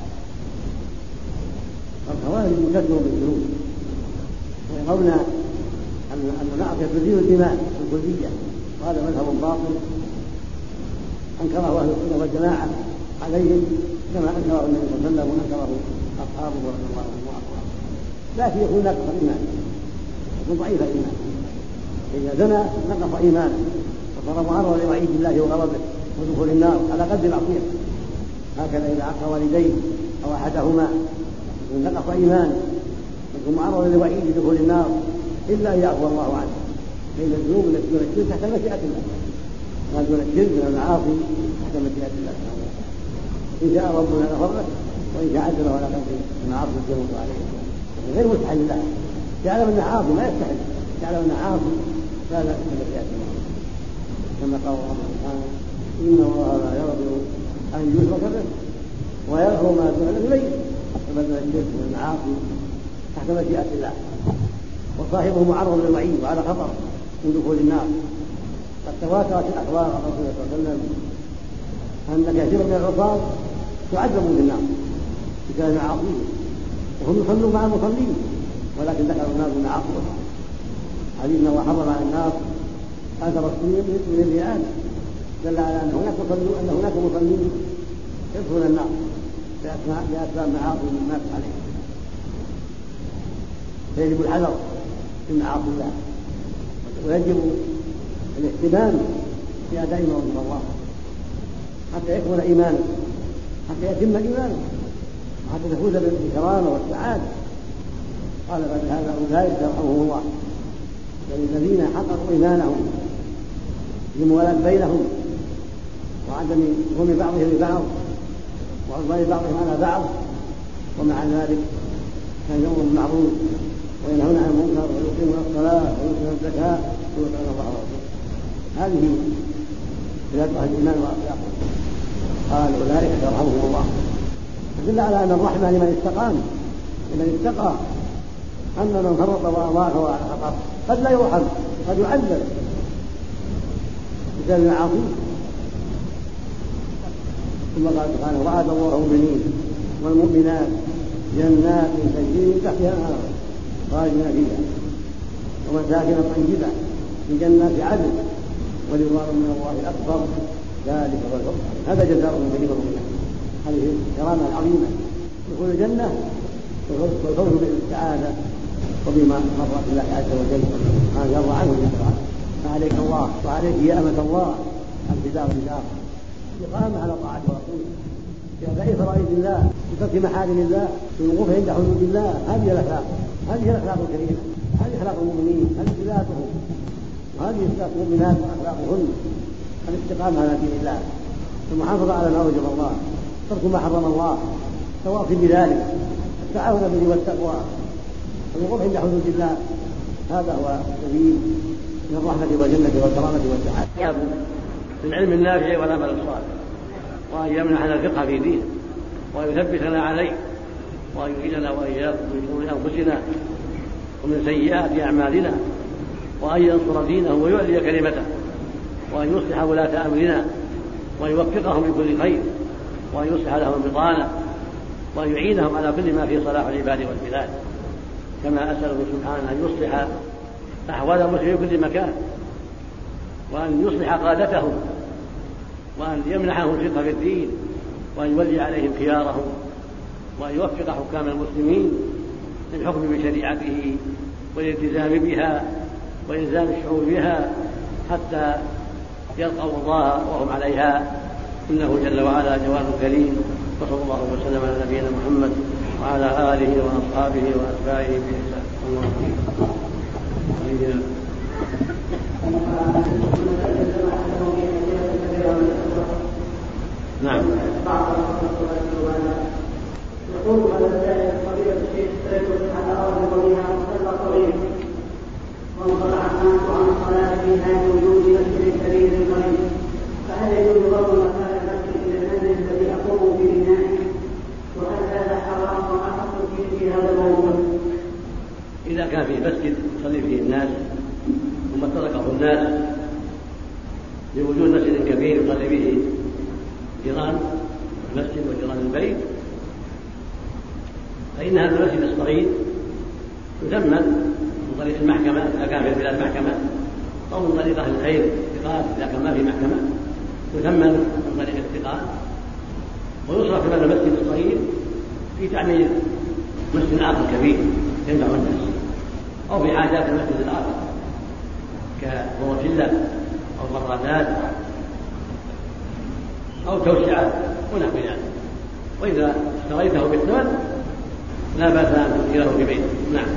فالخوارج مكذب بالذنوب، ويرون أن المعصية تزيل الإيمان بالكلية، وهذا مذهب باطل أنكره أهل السنة والجماعة عليهم كما أنكره النبي صلى الله عليه وسلم وأنكره أصحابه رضي الله عنهم وأرضاهم. لكن يكون ناقص الإيمان، يكون ضعيف الإيمان. إذا زنى نقص إيمانه وصار معرضا لوعيد الله وغضبه ودخول النار على قدر معصيته. هكذا إذا عق والديه أو أحدهما نقص إيمانه يكون معرضا لوعيد دخول النار إلا أن يعفو الله عنه. فإن الذنوب التي دون الشرك تحت مشيئة الله، ما دون الشرك من المعاصي تحت مشيئة الله سبحانه. إن شاء ربنا غفر له، وإن شاء عذبه على قدر المعاصي التي يموت عليه، غير مستحيل له. يعلم أنه عاصي ما يستحيل، يعلم أنه عاصي لا لا تحت مشيئة الله، كما قال الله سبحانه إن الله لا يغفر أن يشرك به ويغفر ما دون ذلك إليه. فبدل الشرك والمعاصي تحت مشيئة الله، وصاحبه معرض للوعيد وعلى خطر من دخول النار. قد تواترت الأخبار عن رسول الله صلى الله عليه وسلم أن كثيرا من العصاة تعذبوا في النار بسبب معاصيهم، وهم يصلون مع المصلين ولكن ذكروا النار بمعاصي. حديث الله حرم على النار اثر السنين من الرئان دل على ان هناك مصلين ان هناك مصلين يدخلون النار باسباب معاصي مات عليهم. فيجب الحذر من معاصي الله، ويجب الاهتمام بأداء ما وجب الله حتى يكمل إيمانه، حتى يتم إيمانه، وحتى تفوز بالكرامة والسعادة. قال بعد هذا أولئك يرحمهم الله، يعني الذين حققوا إيمانهم بموالاة بينهم وعدم ظلم بعضهم لبعض وعدوان بعضهم على بعض، ومع ذلك كان يأمرون بالمعروف وينهون عن المنكر ويقيمون الصلاة ويؤتون الزكاة ويطيعون الله ورسوله. هذه صفات أهل الإيمان وأخلاقهم. قال أولئك يرحمهم الله، يدل على أن الرحمة لمن استقام، لمن اتقى. أما من فرط وأضاع فهو على خطر، قد لا يرحم، قد يعذب بسبب المعاصي. ثم قال سبحانه وعد الله المؤمنين والمؤمنات جنات تجري من تحتها الأنهار خالدين فيها ومساكن طيبة في جنات عدن ورضوان من الله أكبر، ذلك هو الفضل. هذا جزاء المؤمنين والمؤمنات، هذه الكرامة العظيمة، دخول الجنة والفوز بالسعادة وبما مرضات الله عز وجل أن يرضى عنه جل وعلا. فعليك الله وعليك يا أمة الله الحجاب الحجاب الإقامة على طاعة ورسوله بأداء فرائض الله بترك محارم الله بالوقوف عند حدود الله. هذه الأخلاق هذه الأخلاق الكريمة، هذه أخلاق المؤمنين، هذه صفاتهم، وهذه صفات المؤمنات وأخلاقهن الاستقامة على دين الله، المحافظة على ما أوجب الله، ترك ما حرم الله، التواصي بذلك، التعاون بالبر والتقوى، الوقوف عند حدود الله. هذا هو السبيل من الرحمة والجنة والكرامة والسعادة. العلم النافع والعمل الصالح، وأن يمنحنا الفقه في دينه، وأن يثبتنا عليه، وأن يعيذنا وإياكم من شرور أنفسنا ومن سيئات أعمالنا، وأن ينصر دينه ويعلي كلمته، وأن يصلح ولاة أمرنا وأن يوفقهم لكل خير، وأن يصلح لهم البطانة، وأن يعينهم على كل ما فيه صلاح العباد والبلاد. كما أسأله سبحانه أن يصلح أحوال المسلمين في كل مكان، وأن يصلح قادتهم، وأن يمنحهم الفقه في الدين، وأن يولي عليهم خيارهم، وأن يوفق حكام المسلمين للحكم بشريعته والالتزام بها وإلزام الشعوب بها حتى يلقوا الله وهم عليها، إنه جل وعلا جواد كريم. وصلى الله وسلم على نبينا محمد وعلى آله وأصحابه وأتباعه بإحسان. نعم. يقول هذا فضيلة الشيخ سيد على أرض قولها مصلى صغير وانقطع الناس عن الصلاة فيها بوجود مسجد كبير قريب، فهل يجوز ضرب مكان المسجد إلى المنزل الذي أقوم ببنائه؟ وهل هذا حرام وما حصل في هذا الموضوع؟ إذا كان في مسجد يصلي فيه الناس ثم تركه الناس لوجود مسجد كبير يصلي به جيران المسجد وجيران البيت، فإن هذا المسجد الصغير يثمن من طريق المحكمة إذا كان في البلاد محكمة، أو من طريق أهل الخير الثقات إذا كان ما في محكمة، يثمن من طريق الثقات، ويصرف من المسجد الصغير في تعمير مسجد آخر كبير ينفع الناس، أو في حاجات المسجد الآخر كغرف أو برادات أو توسعة ونحو ذلك. وإذا اشتريته بالثمن لا بأس أن تدخله في بيته. نعم.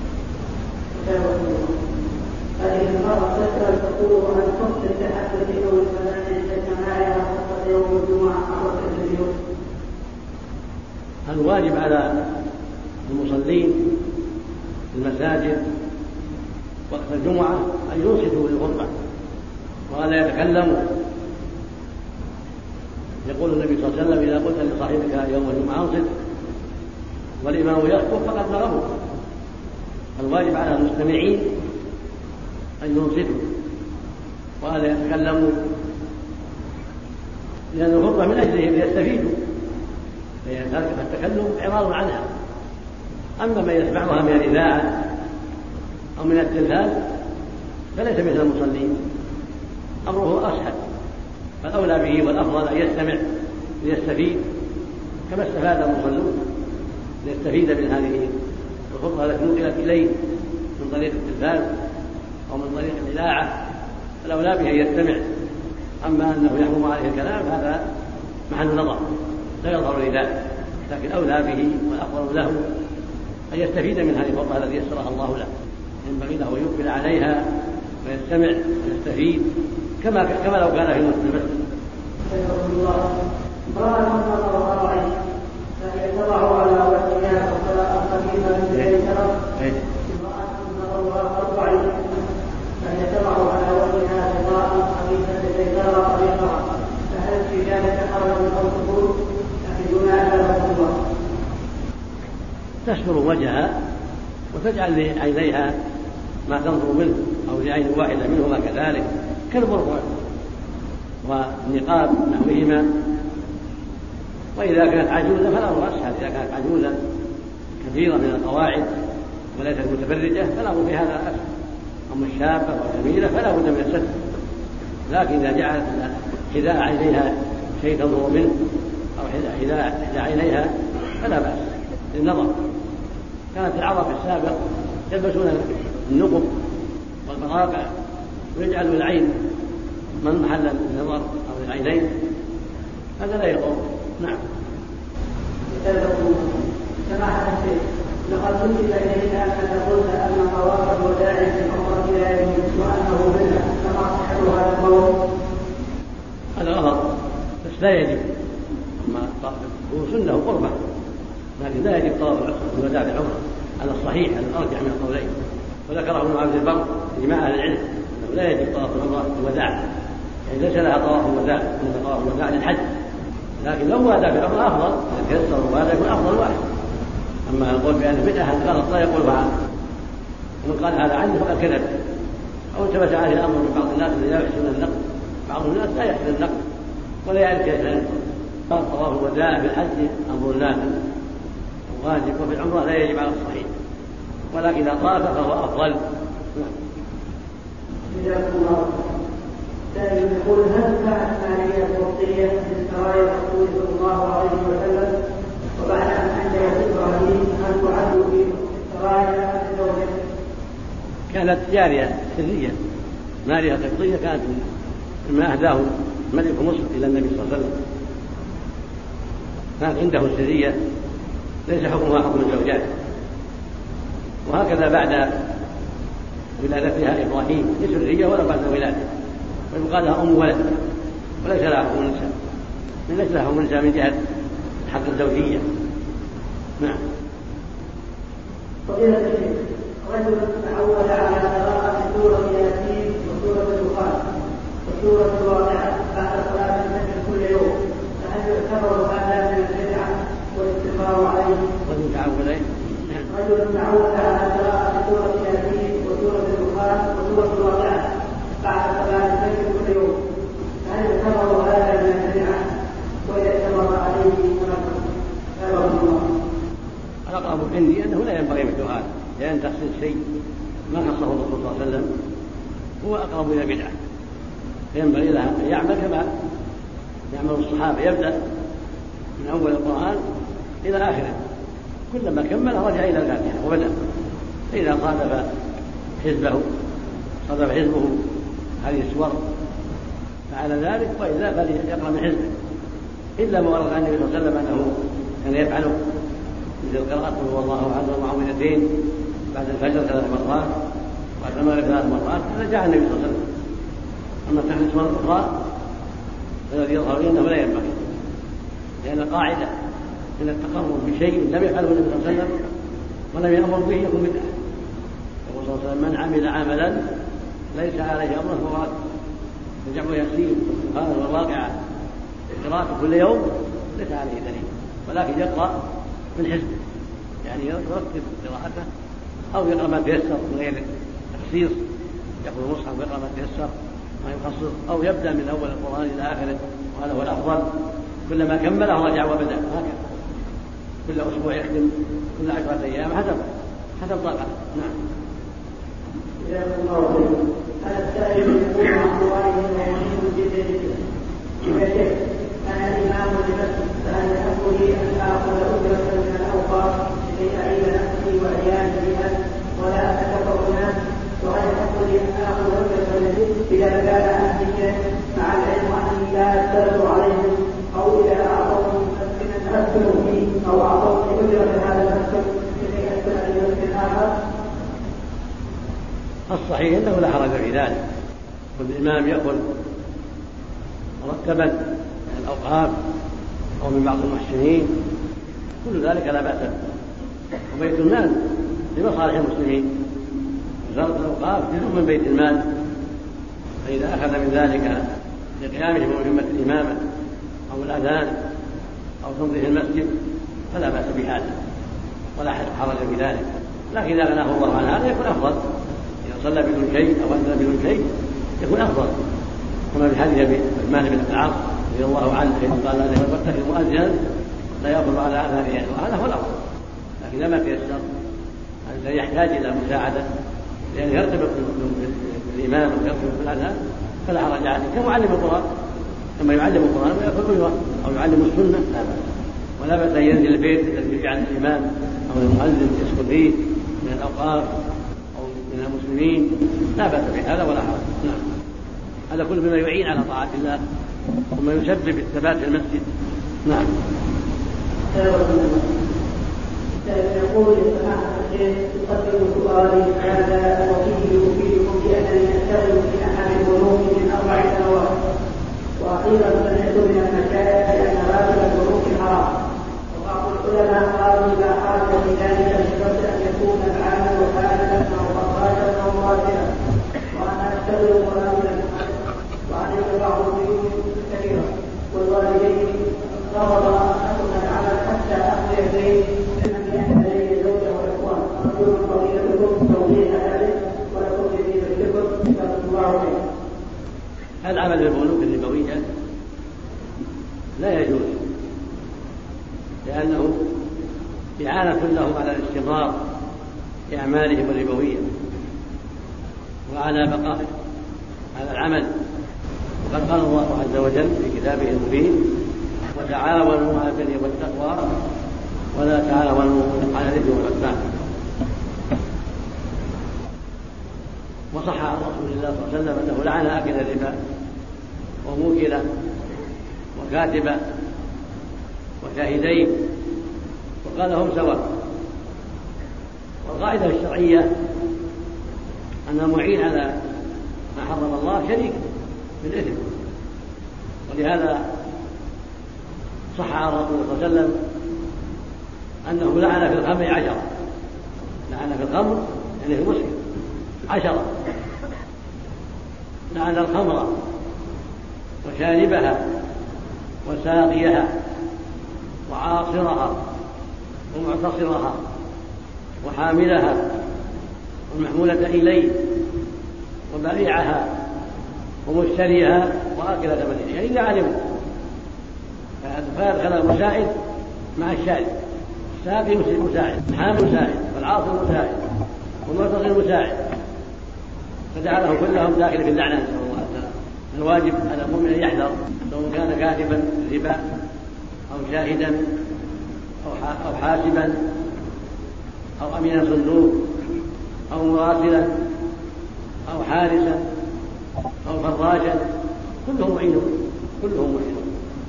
هذه المرأة تسأل تقول هل تفصل تحدث يوم المساجد كما خاصة يوم الجمعة أو التلفزيون؟ الواجب على المصلين في المساجد وقت الجمعة أن ينصتوا للخطبة ولا يتكلموا. يقول النبي صلى الله عليه وسلم: إذا قلت لصاحبك يوم الجمعة انصت والإمام يخطب فقد بلغوا. الواجب على المستمعين أن ينصتوا ولا يتكلموا، لأن الخطبة من أجلهم ليستفيدوا، فالتكلم عبارة عنها. أما من يسمعها من الإذاعة أو من التلفاز فليس مثل المصلين، أمره أسهل، فالأولى به والأفضل أن يستمع ليستفيد كما استفاد المصلون، ليستفيد من هذه الخطبة التي نقلت إليه من طريق التلفاز أو من طريق الإذاعة، فالأولى به أن يستمع. أما أنه يحرم عليه الكلام هذا محل نظر لا يظهر لذلك، لكن أولى به والأفضل له أن يستفيد من هذه الخطبة التي يسرها الله له. ينبغي له أن يقبل عليها ويستمع ويستفيد كما كما لو كان في المسجد. فيتبع على وجهها الصلاة خفيفة من غير شرف. فيتبع على وجهها صلاة خفيفة تيسر طريقها، فهل في ذلك حرج أو سكوت أحدنا هذا الله؟ تستر وجهها وتجعل لعينيها ما تنظر منه أو لعين واحدة منهما كذلك كالبرقع والنقاب نحوهما. وإذا كانت عجوزة فالأمر أسهل، إذا كانت عجوزة كثيرة من القواعد وليست متبرجة فالأمر في هذا أسهل. أما الشابة والجميلة فلا بد من الستر، لكن إذا جعلت حذاء عينيها شيء تنظر منه أو حذاء عينيها فلا بأس للنظر. كانت العرب في السابق يلبسون النقب والبراقع ويجعل العين من محل النظر أو العينين هذا لا يضر. نعم. سماحة الشيخ، لقد كنت إلينا أنك قلت أن طواف الوداع في العمرة لا يجوز وأنه بدعة، فما صحة هذا القول؟ هذا غلط، بس لا يجب. أما هو سنة وقربة، لكن لا يجب طواف الوداع في العمرة على الصحيح على الأرجح من القولين. وذكره ابن عبد البر إجماع أهل العلم أنه لا يجب طواف العمرة الوداع، يعني ليس لها طواف الوداع، إنما طواف الوداع للحج. لكن لو وادى في العمرة أفضل، إذا تيسر وادى يكون أفضل واحد. أما القول بأن بدعة غلط لا يقول عنه. ومن قال هذا عنه فقد كذب، أو انتبه عليه الأمر من بعض الناس الذين لا يحسنون النقل. بعض الناس لا يحسن النقل ولا يعرف كيف ينقل. طواف الوداع في الحج أمر نافل واجب، وفي العمرة لا يجب على الصحيح، ولكن إذا طاف فهو أفضل. يقول هل كانت مالية وقتية من سرايا الرسول صلى الله عليه وسلم وبعد أن أنجز إبراهيم هل تعد في سرايا الزوجة؟ كانت جارية سرية مالية قبطية، كانت مما أهداه ملك مصر إلى النبي صلى الله عليه وسلم، كانت عنده سرية ليس حكمها حكم الزوجات. وهكذا بعد ولادتها إبراهيم سرية ولا بعد ولادته، ويقال لها أم ولد وليس لها حكم النساء، ليس لها حكم النساء من جهة حق الزوجية. نعم. فضيلة الشيخ، رجل تعود على قراءة سورة ياسين وسورة الدخان وسورة الواقعة بعد صلاة الفجر كل يوم، فهل يعتبر هذا من البدعة والاستقرار عليه؟ رجل تعود رجل تعود على قراءة سورة ياسين وسورة الدخان وسورة الواقعة بعد صلاة الفجر كل يوم، فهل يعتبر هذا من البدعة وإذا استمر عليه فله الله؟ الأقرب عندي أنه لا ينبغي مثل هذا، لأن تخصيص شيء ما خصه الرسول صلى الله عليه وسلم هو أقرب إلى بدعة. ينبغي له أن يعمل كما يعمل الصحابة، يبدأ من أول القرآن إلى آخره، كلما كمل رجع إلى الفاتحة وبدأ. فإذا صادف حزبه صادف حزبه هذه السور فعل ذلك، وإذا فليقرأ من حزبه، إلا ما ورد عن النبي صلى الله عليه وسلم أنه كان يفعله مثل قراءة هو الله أحد ومعوذتين بعد الفجر ثلاث مرات وبعد المغرب ثلاث مرات، هذا جاء النبي صلى الله عليه وسلم. أما تحديث مرة أخرى فالذي يظهر لي أنه لا ينبغي، لأن قاعدة من التقرب بشيء لم يفعله النبي صلى الله عليه وسلم ولم يأمر به يكون بدعة. يقول صلى الله عليه وسلم من عمل عملا ليس عليه أمره فهو رد. فجمع ياسين والقرآن والواقعة قراءة كل يوم ليس عليه دليل، ولكن يقرأ من حزبه، يعني يرتب قراءته أو يقرأ ما تيسر من غير تخصيص، يقرأ المصحف ويقرأ ما تيسر ما يخصص، أو يبدأ من أول القرآن إلى آخره، وهذا هو الأفضل. كلما كمله رجع وبدأ، هكذا كل أسبوع يختم، كل عشرة أيام حسب حسب طاقته. نعم. جزاكم الله خيرا. هذا السائل يقول عن مواليه ومهم جدا يا شيخ، أنا الإمام لنفسي، فهل يحق لي أن آخذ أجرة من الأوقاف لكي أعين نفسي وعيالي بها ولا أتكبر الناس؟ وهل يحق لي أن آخذ أجرة إذا كان أهليا مع العلم أني لا أستر عليهم، أو إذا أعطوني مسكنا أسكن فيه أو أعطوني أجرة هذا المسكن لكي أسكن في مسكن آخر؟ الصحيح أنه لا حرج في ذلك، والإمام يأخذ مرتبا من الأوقاف أو من بعض المحسنين، كل ذلك لا بأس به. وبيت المال لمصالح المسلمين، وزارة الأوقاف جزء من بيت المال، فإذا أخذ من ذلك لقيامه بمهمة الإمامة أو الأذان أو تنظيف المسجد فلا بأس بهذا ولا حرج في ذلك. لكن إذا غناه الله عن هذا يكون أفضل، إذا صلى بدون شيء أو أذن بدون شيء يكون أفضل، كما في حديث عثمان بن العاص رضي الله عنه قال لا يتخذ مؤذنا لا يأخذ على آثاره، وهذا هو الأفضل. لكن لما تيسر الذي يحتاج إلى مساعدة لأن يرتبط بالإمام ويرتبط بالأذان فلا حرج عليه، كمعلم القرآن، كما يعلم القرآن ويأخذ أجرة، أو يعلم السنة لا بأس. ولا بأس أن ينزل البيت الذي يجعل الإمام أو المؤذن يسكن فيه من الأوقاف أو من المسلمين لا بأس بهذا ولا حرج. نعم. هذا كله مما يعين على طاعة الله ثم يسبب الثبات في المسجد. نعم. يقول سماحة الشيخ يقدم سؤالي هذا وفيه يفيدكم بأنني أشتغل في أحد البنوك من أربع سنوات، وأخيرا سمعت من المشايخ أن راتب البنوك حرام، وبعض العلماء قالوا إذا حرج في ذلك بشرط أن يكون العامل حاملا أو خراجا أو مراسلا، وأنا أشتغل مراسلا وعليك بعض الديون كثيرة، والوالدين رفض أحدهم العمل حتى أقضي الدين لمن يحمل إليه زوجه وإخوان. أرجو من فضيلتكم توضيح ذلك ولكم جديد الشكر جزاكم الله خيرا. العمل بالبنوك الربوية لا يجوز، لأنه إعانة لهم على الاستمرار في أعمالهم الربوية وعلى بقاء هذا العمل. وقد قال الله عز وجل في كتابه المبين: وتعاونوا على البر والتقوى ولا تعاونوا على الإثم والعدوان. وصح عن رسول الله صلى الله عليه وسلم أنه لعن آكل الربا وموكله وكاتبه وشاهدين وقال هم سواء. والقاعدة الشرعية أن المعين على ما حرم الله شريك بالإثم، ولهذا صح عن رسول الله صلى الله عليه وسلم أنه لعن في الخمر عشرة، لعن في الخمر يعني في مسلم عشرة، لعن الخمر وشاربها وساقيها وعاصرها ومعتصرها وحاملها والمحمولة إليه وبائعها ومشتريها وآكل ثمنها، يعني إذا علموا فيدخل المساعد مع الشارب، الساقي مساعد، الحامل مساعد، والعاصر مساعد، والمعتصر مساعد، فجعلهم كلهم داخل في اللعنة، نسأل الله السلامة. الواجب على المؤمن أن يحذر، سواء كان كاتبا ربا أو شاهدا أو حاسبا أو أمين صندوق أو مراسلا أو حارسا أو فراجا، كلهم معينون، كلهم معينون.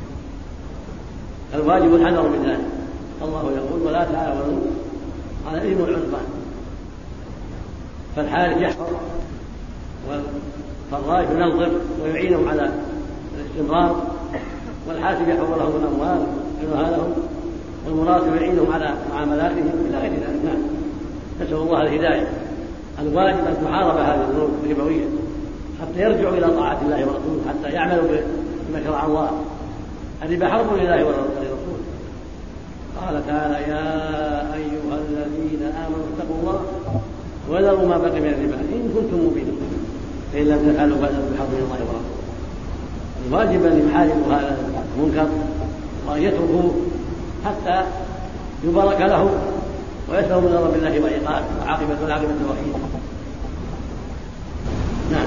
الواجب الحذر من ذلك. الله يقول: ولا تعاونوا على الإثم والعدوان. فالحارس يحفظ والفراج ينظف ويعينهم على الاستمرار، والحاسب يحفظ لهم الأموال ويعينها لهم، والمراسل يعينهم على معاملاتهم إلى غير ذلك. نعم. نسأل الله الهداية. الواجب أن تحارب هذه الذنوب الربوية حتى يرجعوا إلى طاعة الله ورسوله، حتى يعملوا بما شرع الله. الربا حرب لله ولرسوله. قال تعالى: يا أيها الذين آمنوا اتقوا الله وذروا ما بقي من الربا إن كنتم مؤمنين، فإن لم تفعلوا فأذنوا بحرب من الله ورسوله. الواجب أن يحاربوا هذا المنكر وأن يتركوه حتى يبارك له ويسلم من غضب الله وعقابه، وعاقبة والعاقبة الوحيدة. نعم.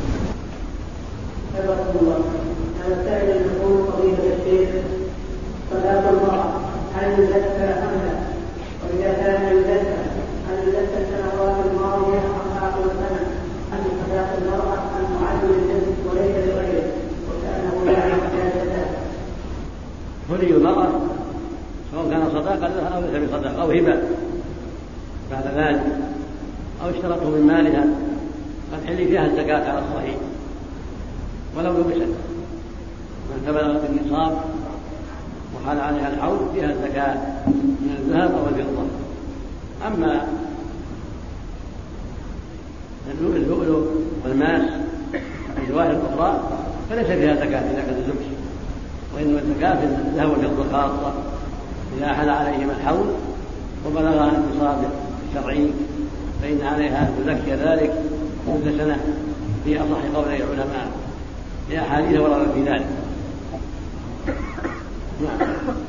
حفظكم الله. هذا السائل يقول: فضيلة الشيخ، صلاة المرأة هل يزكى أم لا؟ وإذا كان يزكى هل يزكى السنوات الماضية أم آخر السنة؟ أم صلاة المرأة المعد للجنس وليس لغيره وكأنه لا يحتاج ذلك؟ ولي المرأة سواء كان صداقا لها أو ليس بصداقة أو هبة بعد ذلك أو اشترطه من مالها، فالحل فيها الزكاة على الصحيح ولو لبست. من تبلغ بالنصاب وحال عليها الحول فيها الزكاة من الذهب أو الفضة. أما اللؤلؤ والماس والجواهر الأخرى فليس فيها زكاة إذا كانت اللبس، وإنما الزكاة في الذهب والفضة خاصة إذا حال عليهما الحول وبلغ النصاب الشرعي، فإن عليها أن تزكي ذلك مدة سنة في أصح قولي العلماء لأحاديث وردت في ذلك. نعم.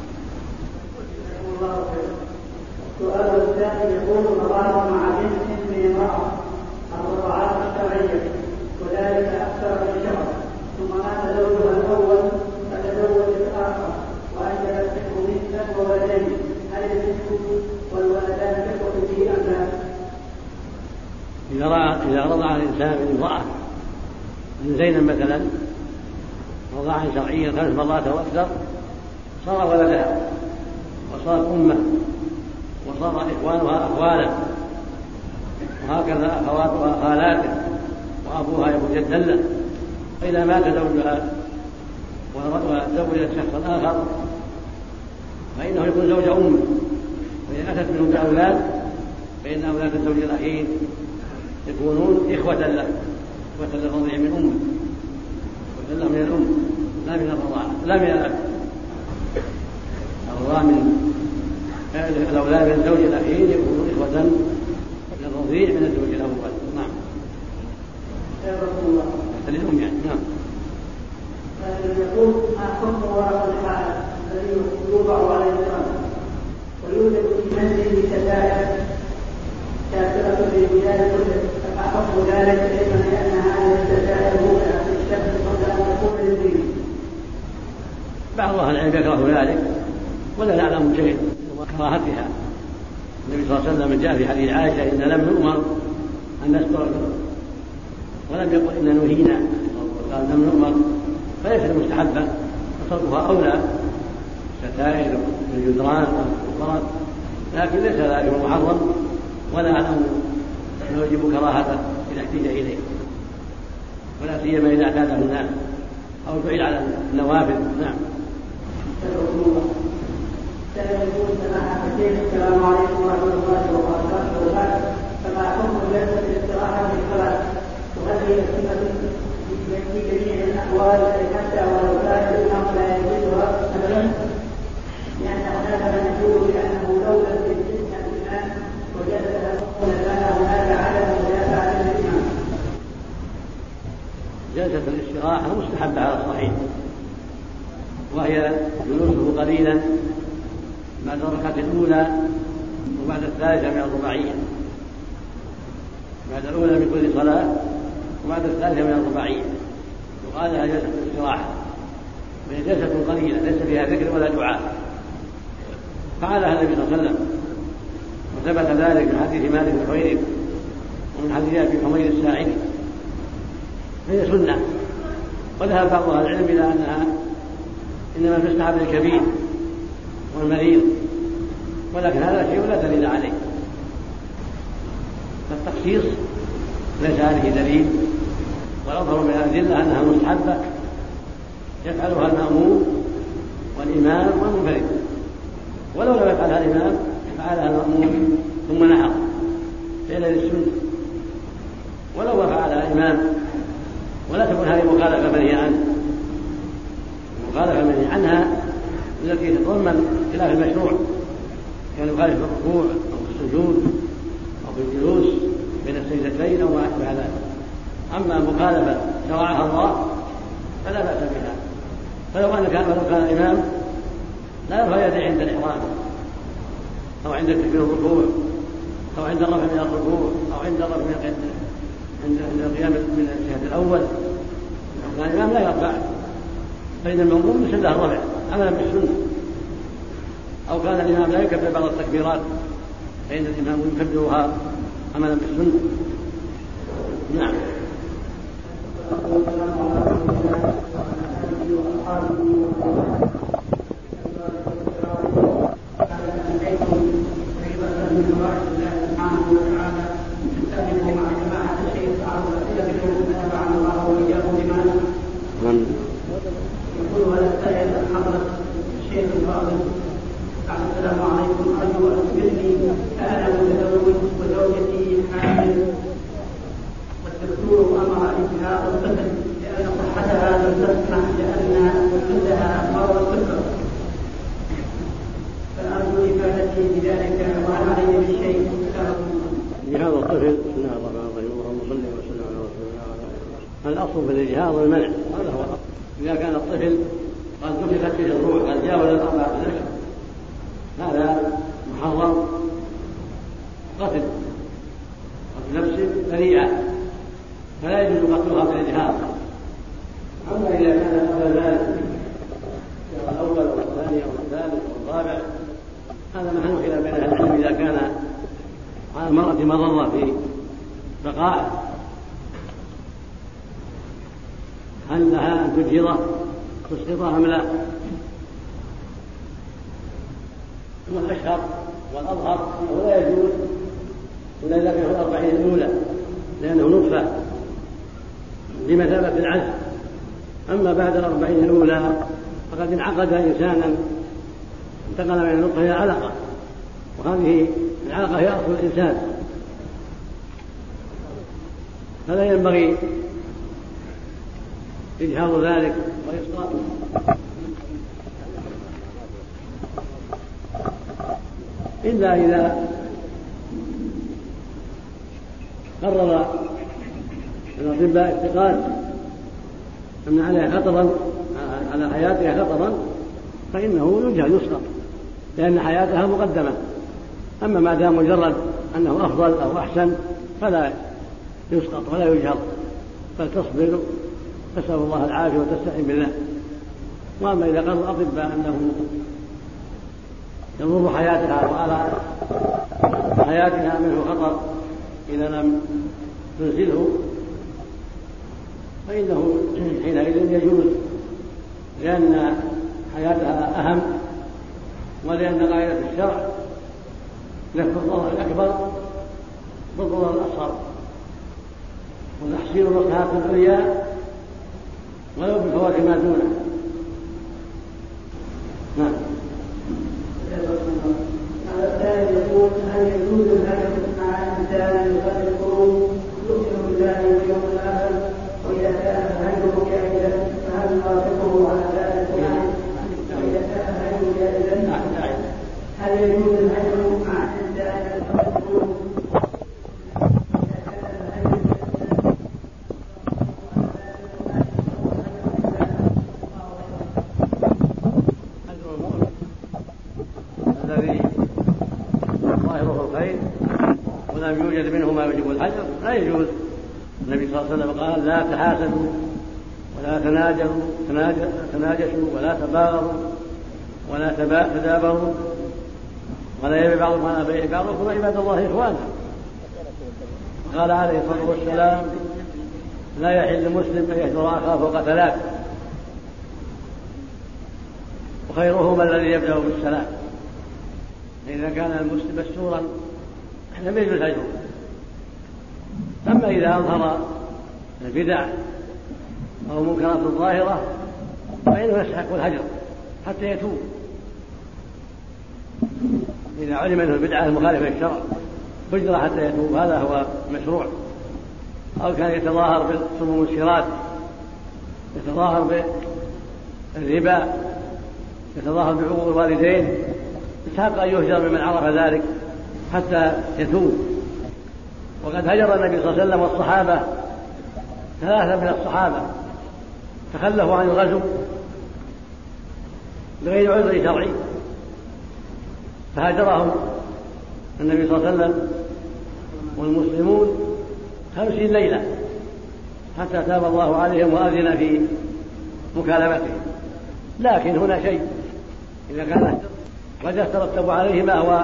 السؤال الثاني يقول: الرضاعة مع بنت من امرأة الرضاعات الشرعية وذلك أكثر من شهر، ثم مات زوجها الأول فتزوج الآخر وأنجبت منه بنتا وولدين، هل البنت والولدان تكون به أم لا؟ إذا رأى إذا رضع الإنسان من امرأة من زينب مثلا رضاعا شرعيا خمس مرات أو أكثر صار ولدها وصار أمه وصار إخوانها أخوالا وهكذا أخواتها خالاته وأبوها يكون جدا له. فإذا مات زوجها وزوجت شخصا آخر فإنه يكون زوج أمه، وإذا أتت منهم بأولاد فإن أولاد الزوج الأخير يكونون إخوة له، إخوة للرضيع من أمه، إخوة له من الأم لا من الرضاعة لا من الأب. الرضاع من الأولاد من الزوج الأخير يكونون إخوة للرضيع من الزوج الأول. نعم. يا رسول الله. للأم يعني. نعم. يقول ما حكم ورق الحائط الذي يوضع عليه الرمل ويوجد في منزل شتائر كافرة في البلاد كله، فحكم ذلك علما لأن هذه الشتائر مولعة في الشمس قبل أن تكون للدين؟ بعض أهل العلم يكره ذلك ولا نعلم شيء وكراهتها. النبي صلى الله عليه وسلم جاء في حديث عائشة إن لم نؤمر أن نستر ولم يقل إن نهينا، قال لم نؤمر فليس مستحبا وتركها أولى ستائر الجدران والفرد، لكن ليس ذلك محرم ولا أنه يوجب كراهته إذا احتاج إليه، ولا سيما إذا اعتاده الناس أو جعل على النوافذ. نعم. السلام عليكم ورحمة الله وبركاته. فما حكم جلسة الاستراحة في الصلاة؟ وهل هي سنة في جميع الأحوال حتى ولو كان الإمام لا يجوزها أبدا؟ لأن هناك من يقول بأنه لو لم يجلسها الإمام وجلسها لكان هذا عدم مدافعة الإمام. جلسة الاستراحة مستحبة على الصحيح، وهي جلوسه قليلا بعد الركعة الأولى وبعد الثالثة من الرباعية، بعد الأولى من كل صلاة وبعد الثالثة من الرباعية، وقال لها جلسة الاستراحة، وهي جلسة قليلة ليس فيها ذكر ولا دعاء، فعلها النبي صلى الله عليه وسلم، وثبت ذلك من حديث مالك بن حويرث ومن حديث ابي حميد الساعدي، فهي سنة. وذهب بعض اهل العلم إلى أنها إنما تستحب للكبير والمريض، ولكن هذا شيء لا دليل عليه، فالتخصيص ليس عليه دليل، والأظهر من الأدلة أنها مستحبة يفعلها المأموم والإمام والمنفرد، ولو لم يفعلها الإمام فعلها المأموم ثم نحر فعلا للسنة، ولو فعلها الإمام ولا تكون هذه مخالفة منهي عنها، مخالفة منهي عنها التي تتضمن خلاف المشروع، كان يخالف في الركوع أو في السجود أو في الجلوس بين السجدتين أو ما أشبه ذلك. أما المخالفة شرعها الله فلا بأس بها، فلو أن كان فلو كان الإمام لا يرفع يديه عند الإحرام أو عند تكبير الركوع أو عند الرفع من الركوع أو عند الرفع من عند القيام من الجهة الأول، كان الإمام لا يرفع فإن المأموم يسن له الرفع عملا بالسنة، أو كان الإمام لا يكبر بعض التكبيرات فإن الإمام يكبرها عملا بالسنة. نعم. يقول هذا السائل حضرة الشيخ الفاضل: السلام عليكم، أرجو أن تخبرني أنا متزوج وزوجتي حامل والدكتور أمر إجهاض الطفل لأن صحتها لم تسمح لأن عندها مرض السكر، فأرجو إفادتي بذلك وهل علي من شيء؟ إجهاض الطفل بسم الله الرحمن الرحيم اللهم صل وسلم على رسول الله. الأصل في الإجهاض والمنع، هذا هو الأصل. إذا كان الطفل قد دخلت فيه الروح قد جاوز الأربعة أشهر هذا محرم قتل قتل نفس ذريعة، فلا يجوز قتلها بالإجهاض. أما إذا كان قبل ذلك الأول والثاني والثالث والرابع هذا محل خلاف بين أهل العلم إذا كان على المرأة مضرة في بقاء هل لها أن تجهضه تسقطه أم لا؟ والأشهر والأظهر أنه لا يجوز إلا إذا كان في الأربعين الأولى لأنه نطفة بمثابة العزل. أما بعد الأربعين الأولى فقد انعقد إنسانا انتقل من النطفة إلى علقة، وهذه العلقة هي أصل الإنسان، فلا ينبغي إجهاض ذلك وإسقاطه إلا إذا قرر الأطباء الثقات أن عليها خطرا على حياتها خطرا فإنه يجهل يسقط لأن حياتها مقدمة. أما ما دام مجرد أنه أفضل أو أحسن فلا يسقط ولا يجهل، بل تصبر تسأل الله العافية وتستعين بالله. وأما إذا قرر الأطباء أنه يضر حياتها وعلى حياتها منه خطر إذا لم تنزله فإنه حينئذ يجوز، لأن حياتها أهم ولأن غاية الشرع لف الضرر الأكبر بالضرر الأصغر وتحصيل المصلحة العليا ولو بفوات ما دونه. نعم. الثاني يقول هل يجوز الهجر مع انسان يصلي القرون يؤمن بالله واليوم الاخر، واذا كان الهجر جائزا فهل نوافقه على ذلك؟ واذا كان الهجر جائزا هل يجوز الهجر مع انسان يصلي القرون؟ ولم يوجد منه ما يجب الحجر لا يجوز. النبي صلى الله عليه وسلم قال لا تحاسدوا ولا تناجروا تناجشوا ولا تباغروا ولا تدابروا ولا يبيع بعضكم على بيع بعضكم عباد الله إخوانا. قال عليه الصلاة والسلام لا يحل مسلم أن يهجر أخاه فوق ثلاث وخيرهما الذي يبدأ بالسلام. إذا كان المسلم مستورا لم يجوز هجره. أما إذا أظهر البدع أو منكرات الظاهرة فإنه يستحق الهجر حتى يتوب. إذا علم أنه البدعة المخالفة للشرع هجر حتى يتوب، هذا هو المشروع. أو كان يتظاهر بالمنكرات، يتظاهر بالربا، يتظاهر بعقوق الوالدين، يستحق أن يهجر ممن عرف ذلك حتى يتوب. وقد هجر النبي صلى الله عليه وسلم والصحابة ثلاثة من الصحابة تخلفوا عن الغزو بغير عذر شرعي فهاجرهم النبي صلى الله عليه وسلم والمسلمون خمسين ليلة حتى تاب الله عليهم وأذن في مكالمتهم. لكن هنا شيء، إذا كان قد يترتب عليه ما هو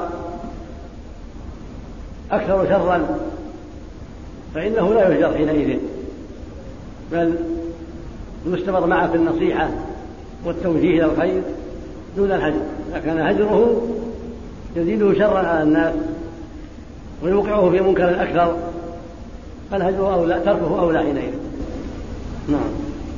أكثر شرا فإنه لا يهجر حينئذ، بل يستمر معه في النصيحة والتوجيه إلى الخير دون الهجر. إذا كان هجره يزيده شرا على الناس ويوقعه في منكر أكثر فالهجر أولى، تركه أولى حينئذ. نعم.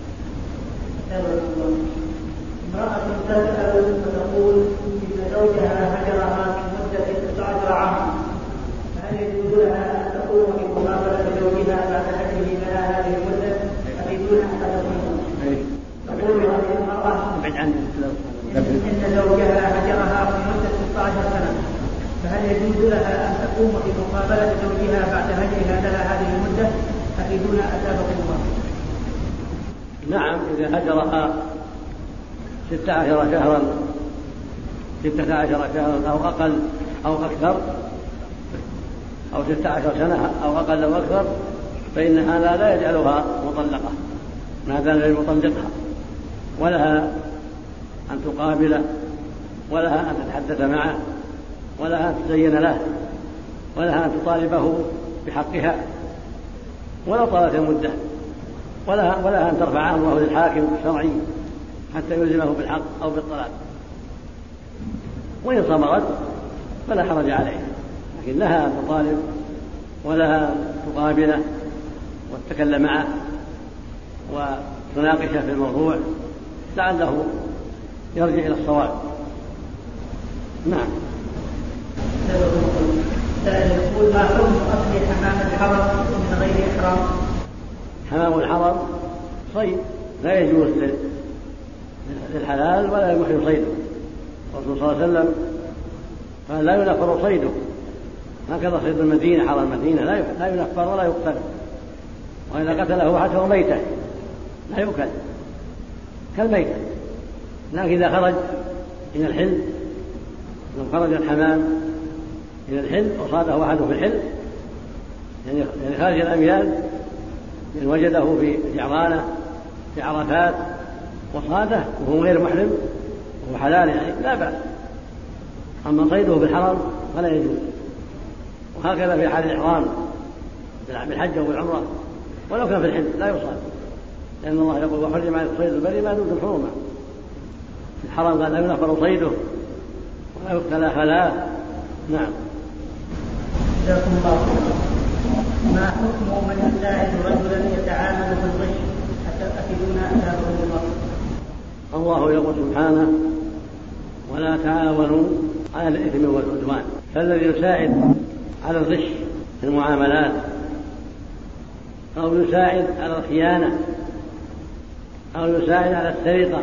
امرأة تسأل فتقول إن زوجها هجرها في مدة تسعة عشر عاما، فهل يجوز لها أن تقوم بمقابلة زوجها بعد هجره لها هذه المدة أفيدون أحد الصحيح؟ تقول هذه المرأة إن زوجها هجرها في مدة تسعة عشر سنة، فهل يجوز لها أن تقوم بمقابلة زوجها بعد هجرها لها هذه المدة أفيدون أثابكم الله؟ نعم، إذا هجرها ستة عشر شهرا ستة عشر شهرا أو أقل أو أكثر، أو ستة عشر سنة أو أقل أو أكثر، فإن هذا لا يجعلها مطلقة ما دام لم يطلقها، ولها أن تقابله، ولها أن تتحدث معه، ولها أن تزين له، ولها أن تطالبه بحقها ولو طالت المدة، ولا ولا أن ترفع أمره للحاكم الشرعي حتى يلزمه بالحق أو بالطلاق، وإن صبرت فلا حرج عليها، لكن لها أن تطالب ولها تقابله وتتكلم معه وتناقشه في الموضوع لعله يرجع إلى الصواب. نعم. يقول ما حكم أكل حمام الحرم من غير إحرام؟ حمام الحرم صيد لا يجوز للحلال ولا يحرم صيده. الرسول صلى الله عليه وسلم قال لا ينفر صيده، هكذا صيد المدينة حرم المدينة لا ينفر ولا يقتل، وإذا قتله حتى ميتة لا يؤكل كالميتة. لكن إذا خرج من الحل، لو خرج الحمام من الحل وصاده أحده في الحل، يعني خارج الأميال، إن وجده في جعرانة في عرفات وصاده وهو غير محرم وهو حلال يعني لا بأس. أما صيده بالحرم فلا يجوز. وهكذا في حال الإحرام بالحج أو بالعمرة ولو كان في الحل لا يصاد، لأن الله يقول وحرم عليكم صيد البر ما دمتم حرما. في الحرم قال لا ينفر صيده ولا يقتل فلا. نعم. جزاكم الله خيرا. ما حكم من يساعد رجلا يتعامل بالغش أتفيدون أثاره المرء؟ الله يقول سبحانه ولا تعاونوا على الإثم والعدوان، فالذي يساعد على الغش في المعاملات أو يساعد على الخيانة أو يساعد على السرقة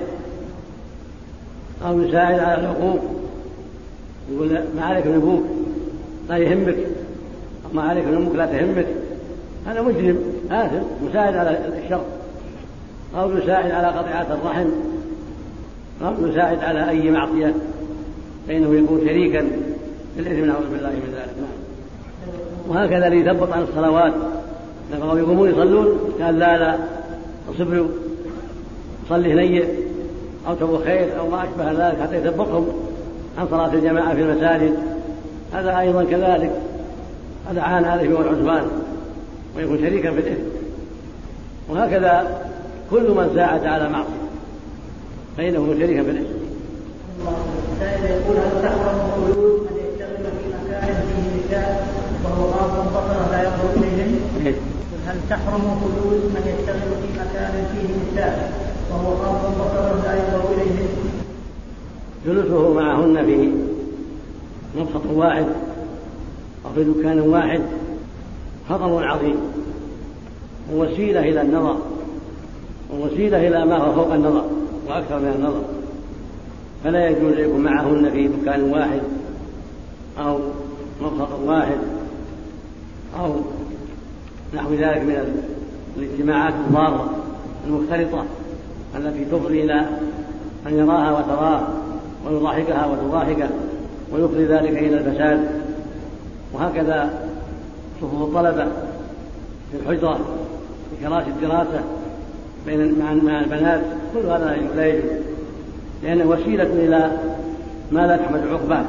أو يساعد على العقوق، يقول ما عليك من أبوك لا يهمك، ما عليك من أمك لا تهمك، هذا مجرم آثم مساعد على الشر. أو يساعد على قطيعة الرحم أو يساعد على أي معصية فإنه يكون شريكا في الإثم، نعوذ بالله من ذلك. وهكذا ليثبط عن الصلوات، لما يقومون يصلون قال لا لا اصبروا صلي هنيئ أو تبو خير أو ما أشبه ذلك حتى يثبطهم عن صلاة الجماعة في المساجد. هذا أيضا كذلك، هذا عان على الإثم والعدوان ويكون شريكا في الإثم. وهكذا كل من ساعد على معصية فإنه شريكا في الإثم. السائل يقول هل تحرم خلود من يشتغل في مكان فيه نساء وهو غاض بصره لا ينظر إليهم؟ هل تحرم خلود من يشتغل في مكان فيه نساء وهو غاض بصره لا ينظر إليهم؟ جلوسه معهن في مبسط واحد أو في دكان واحد خطر عظيم ووسيلة إلى النظر ووسيلة إلى ما هو فوق النظر وأكثر من النظر، فلا يجوز أن يكون معهن في دكان واحد أو مبسط واحد أو نحو ذلك من الاجتماعات الضارة المختلطة التي تفضي إلى أن يراها وتراه ويضاحكها وتضاحكه ويفضي ذلك إلى الفساد. وهكذا صفوف الطلبة في الحجرة في كراسي الدراسة بين مع البنات كل هذا لا يجوز، لأنه وسيلة إلى ما لا تحمد عقباه.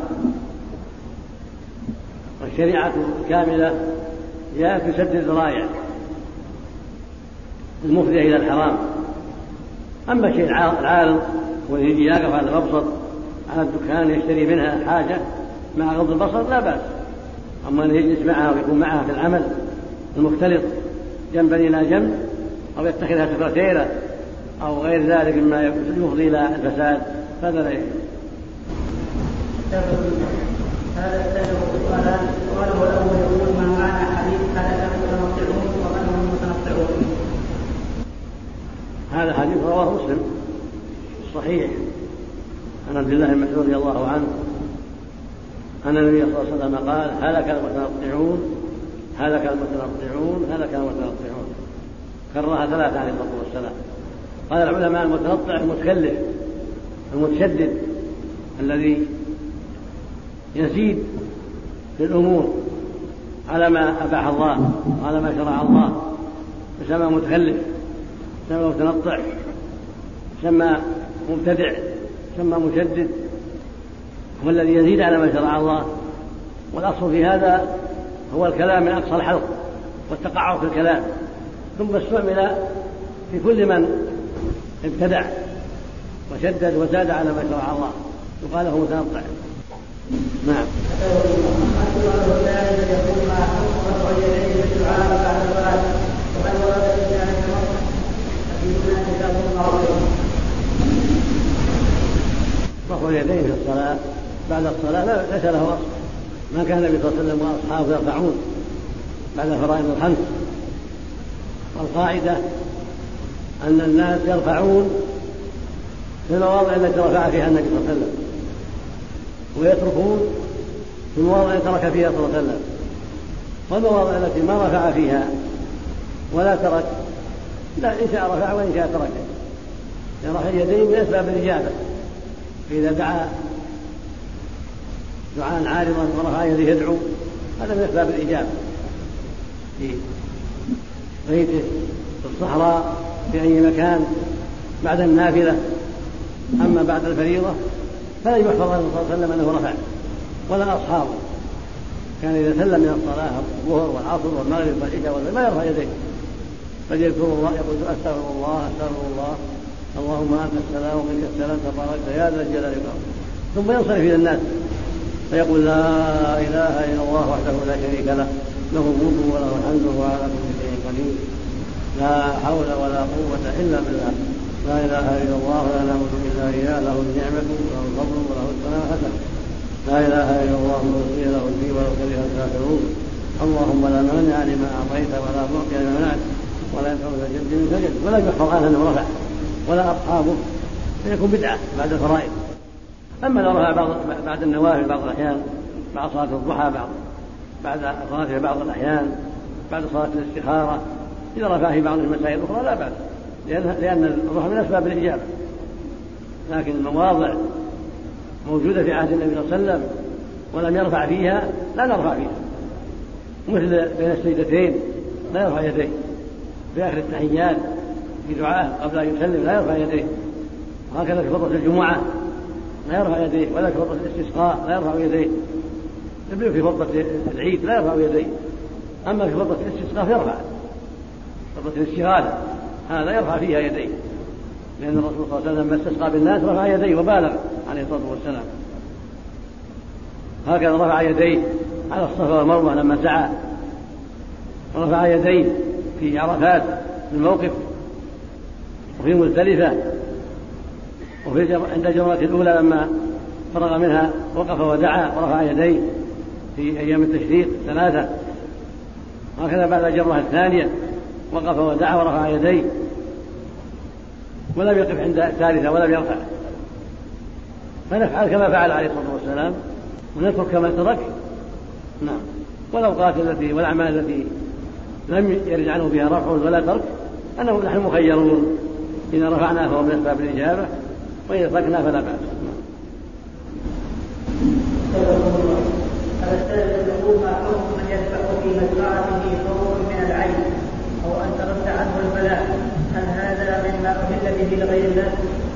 والشريعة الكاملة جاءت بسد الذرائع المفضية إلى الحرام. أما الشيء العارض والذي يقف على المبسط على الدكان يشتري منها حاجة مع غض البصر لا بأس. أما أن يجلس معها ويكون معها في العمل المختلط جنبا إلى جنب أو يتخذها سكرتيرة أو غير ذلك مما يفضي إلى الفساد فهذا لا يجوز. هذا السائل سؤالان. سؤاله الأول يقول ما معنى حديث هلك المتنطعون ومن هم المتنطعون؟ هذا حديث رواه مسلم صحيح عن عبد الله بن مسعود رضي الله عنه أن النبي صلى الله عليه وسلم قال هلك المتنطعون هلك المتنطعون هلك المتنطعون، كررها ثلاثة عليه الصلاة والسلام. قال العلماء المتنطع المتكلف المتشدد الذي يزيد في الأمور على ما أباح الله وعلى ما شرع الله يسمى متكلف، يسمى متنطع، يسمى مبتدع، يسمى مشدد، هو الذي يزيد على ما شرع الله. والأصل في هذا هو الكلام من أقصى الحلق والتقعر في الكلام ثم استعمل في كل من ابتدع وشدد وزاد على ما شرع الله، يقال له متنطع. نعم. رفع اليدين في الصلاة بعد الصلاة ليس له أصل، ما كان النبي صلى الله عليه وسلم وأصحابه يرفعون بعد فرائض الخمس. والقاعدة أن الناس يرفعون في المواضع التي رفع فيها النبي صلى الله عليه وسلم، ويتركون في المواضع التي ترك فيها صلى الله عليه وسلم. والمواضع التي ما رفع فيها ولا ترك، لا، إن شاء رفع وإن شاء ترك. رفع اليدين من أسباب الإجابة، فإذا دعا دعاء عارضا ورفع يديه يدعو، هذا من أسباب الإجابة في بيته في الصحراء في أي مكان بعد النافلة. أما بعد الفريضة فلا يحفظ عنه صلى الله عليه وسلم أنه رفع ولا أصحابه، كان إذا سلم من الصلاة الظهر والعصر والمغرب والعشاء ما يرفع يديه، بل يذكر الله يقول أستغفر الله أستغفر الله اللهم أنت السلام ومنك السلام تبارك يا ذا الجلال والإكرام، ثم ينصرف إلى الناس فيقول لا إله إلا الله وحده لا شريك له له الملك وله الحمد وهو على كل شيء قدير لا حول ولا قوة إلا بالله لا إله إلا الله ولا نعبد إلا إياه له النعمة وله الفضل وله الثناء الحسن لا إله إلا الله مخلصين له الدين ولو كره الكافرون اللهم لا مانع لما أعطيت ولا معطي لما منعت ولا ينفع ذا الجد منك الجد. ولا يحفظ عنه أنه رفع ولا أصحابه فيكون بدعة بعد الفرائض. أما لو رفع بعض بعد النوافل بعض الأحيان، بعد صلاة الضحى، بعض بعد صلاة بعض الأحيان، بعد صلاة الاستخارة، إذا رفع في بعض المسائل الأخرى لا بأس، لأن, لأن الرفع من أسباب الإجابة. لكن المواضع موجودة في عهد النبي صلى الله عليه وسلم ولم يرفع فيها لا نرفع فيها، مثل بين السجدتين لا يرفع يديه، في آخر التحيات في دعاء قبل أن يسلم لا يرفع يديه، وهكذا في خطبة الجمعة لا يرفع يديه، ولا في خطبة الاستسقاء لا يرفع يديه، في خطبة العيد لا يرفع يديه. أما في خطبة الاستسقاء يرفع، خطبة الاستغاثة هذا يرفع فيها يديه، لأن الرسول صلى الله عليه وسلم لما استسقى بالناس رفع يديه وبالغ عليه الصلاة والسلام. هكذا رفع يديه على الصفا والمروة لما سعى، ورفع يديه في عرفات في الموقف، وفي مزدلفة، وفي عند الجمرة الأولى لما فرغ منها وقف ودعا ورفع يديه في أيام التشريق ثلاثة. هكذا بعد الجمرة الثانية وقف ودعا ورفع يديه، ولم يقف عند الثالثة ولم يرفع. فنفعل كما فعل عليه الصلاة والسلام ونترك كما ترك. نعم. والأوقات التي والأعمال التي لم يرد عنه بها رفع ولا ترك أنه نحن مخيرون، إذا رفعنا فهو من أسباب الإجابة، وإذا تركنا فلا بأس. هذا السائل يقول ما حكم من يذبح في مزرعته خوفا من العين أو أن ترد عنه البلاء، هل هذا مما أهل به لغير الله؟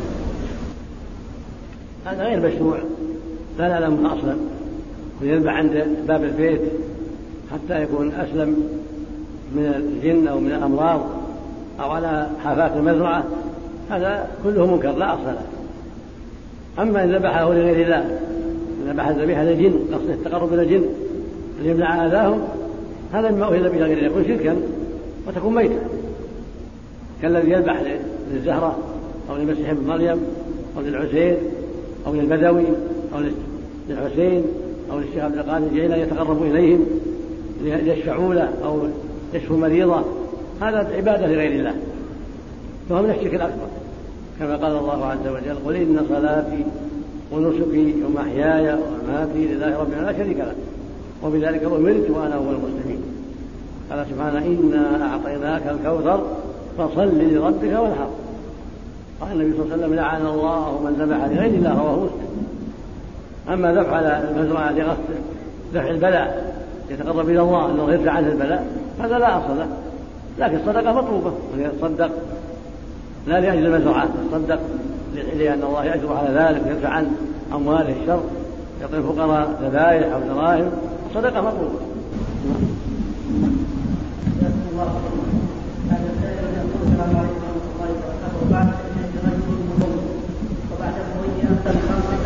هذا غير مشروع، لا نعلمه أصلا، ويذبح عند باب البيت حتى يكون أسلم من الجن أو من الأمراض أو على حافات المزرعة، هذا كله منكر لا أصل له. أما إن ذبحه لغير الله، إن ذبح الذبيحة للجن قصد التقرب إلى الجن ليمنع آذاهم، هذا مما أهل به لغير الله يكون شركا وتكون ميتة، كالذي يذبح للزهرة أو للمسيح ابن مريم أو للعزير أو للبدوي أو للحسين أو للشيخ عبد القادر الجيلاني يتقرب إليهم ليشفعوا له أو يشفوا مريضة، هذا عبادة لغير الله، فهو من الشرك الأكبر، كما قال الله عز وجل قل إن صلاتي ونسكي ومحياي ومماتي لله رب العالمين لا شريك له وبذلك أمرت وأنا أول المسلمين. قال سبحانه إنا أعطيناك الكوثر فصل لربك وانحر. قال النبي صلى الله عليه وسلم لعن الله من ذبح لغير الله وهو مسلم. أما ذبح على المزرعة لغسل دفع البلاء يتقرب إلى الله أنه يرفع عنه البلاء، هذا لا أصل له، لكن الصدقة مطلوبة، ويتصدق لا لأجل المزرعة، يتصدق لأن الله يأجر على ذلك ويرفع عن أمواله الشر، يعطي الفقراء ذبائح أو دراهم، الصدقة مطلوبة.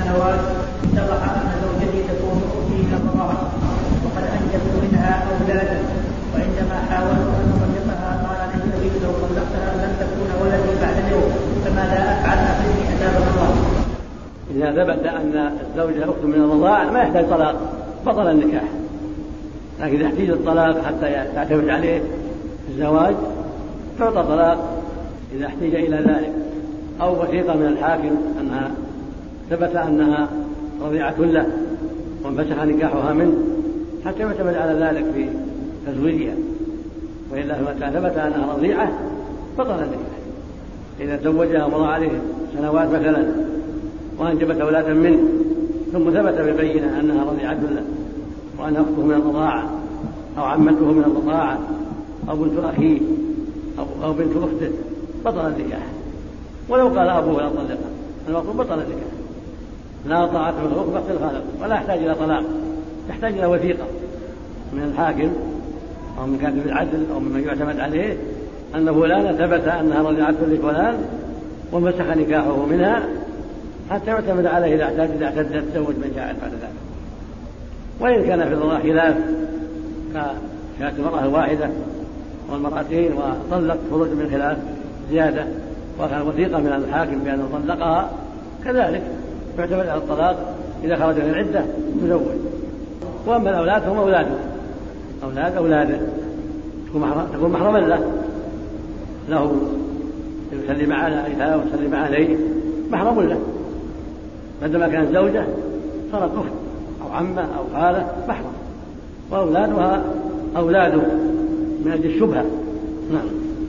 زواج اتضح ان زوجتي تكون اختي من الرضاعه وقد انجبت منها اولادا، وعندما حاولت ان اطلقها قال لي الطبيب لو طلقتها لن تكون ولدي بعد اليوم، فماذا افعل اخذني اداب الله؟ اذا ثبت ان الزوجه اخت من الرضاعه ما يحتاج طلاق، بطل النكاح. لكن اذا احتاج الطلاق حتى تعتمد عليه في الزواج تعطى طلاق اذا احتاج الى ذلك، او وثيقه من الحاكم انها ثبت انها رضيعه له وانفسخ نكاحها منه حتى يعتمد على ذلك في تزويجها. والا متى ثبت انها رضيعه بطل النكاح. اذا تزوجها ومضى عليه سنوات مثلا وانجبت اولادا منه ثم ثبت ببينه انها رضيعه له وانها اخته من الرضاعه او عمته من الرضاعه او بنت اخيه او, أو بنت اخته بطل النكاح. ولو قال ابوه لا طلقها المفروض بطل النكاح. لا طاعة في المخلوق في الخالق، ولا يحتاج الى طلاق، يحتاج الى وثيقه من الحاكم او من كاتب العدل او ممن يعتمد عليه ان فلانا ثبت انها رضيعه لفلان وانفسخ نكاحه منها حتى يعتمد عليه اذا احتاج اذا اعتدت تزوج من شاء بعد ذلك. وان كان في الرضاعه خلاف كانت المراه الواحده والمرأتين وطلق خروج من خلاف زياده وكان وثيقه من الحاكم بانه طلقها كذلك يعتمد على الطلاق اذا خرج من العده تزوج. واما الاولاد هم اولاده اولاد اولاده تكون محرما له له يسلم على ايتها ويسلم عليه محرم له عندما كانت زوجه صارت اخت او عمه او خاله محرم، واولادها اولاده من اجل الشبهه. نعم.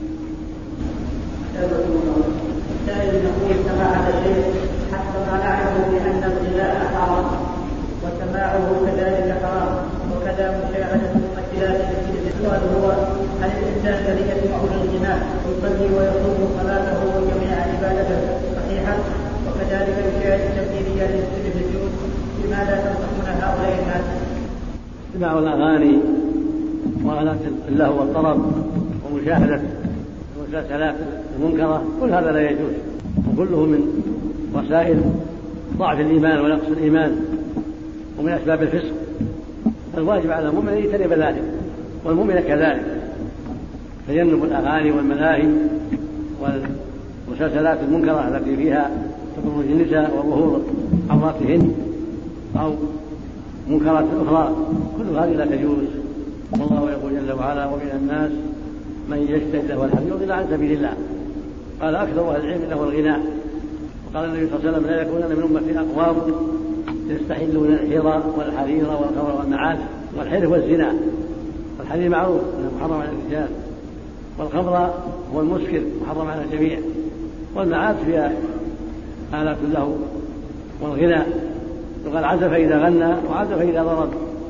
السائل يقول سمع هذا الشيء حتى ما نعلم بان الغذاء حرام وسماعه كذلك حرام وكذا مشاهده الممثلات. السؤال هو هل الانسان الذي يسمع للغناء يصلي ويصوم صلاته وجميع عبادته صحيحه وكذلك يشاهد تمثيليات التلفزيون؟ لماذا تنصحون هؤلاء الناس؟ استماع الاغاني وآلات اللهو والطرب ومشاهده المسلسلات المنكره كل هذا لا يجوز، وكله من وسائل ضعف الايمان ونقص الايمان ومن اسباب الفسق. الواجب على المؤمن ان يجتنب ذلك والمؤمن كذلك، تجنب الاغاني والملاهي والمسلسلات المنكره التي فيها تبرج النساء وظهور عوراتهن او منكرات اخرى كل هذه لا تجوز. والله يقول جل وعلا ومن الناس من يشتري له الحديث يضل عن سبيل الله. قال اكثر اهل العلم له الغناء. وقال النبي صلى الله عليه وسلم لا يكونن من امتي اقوام يستحلون الحرى والحرير والخمر والمعازف والحرف والزنا. الحرير معروف انه محرم على الرجال، والخمر هو المسكر محرم على الجميع، والمعازف هي آلات له والغناء. وقال عزف اذا غنى وعزف اذا ضرب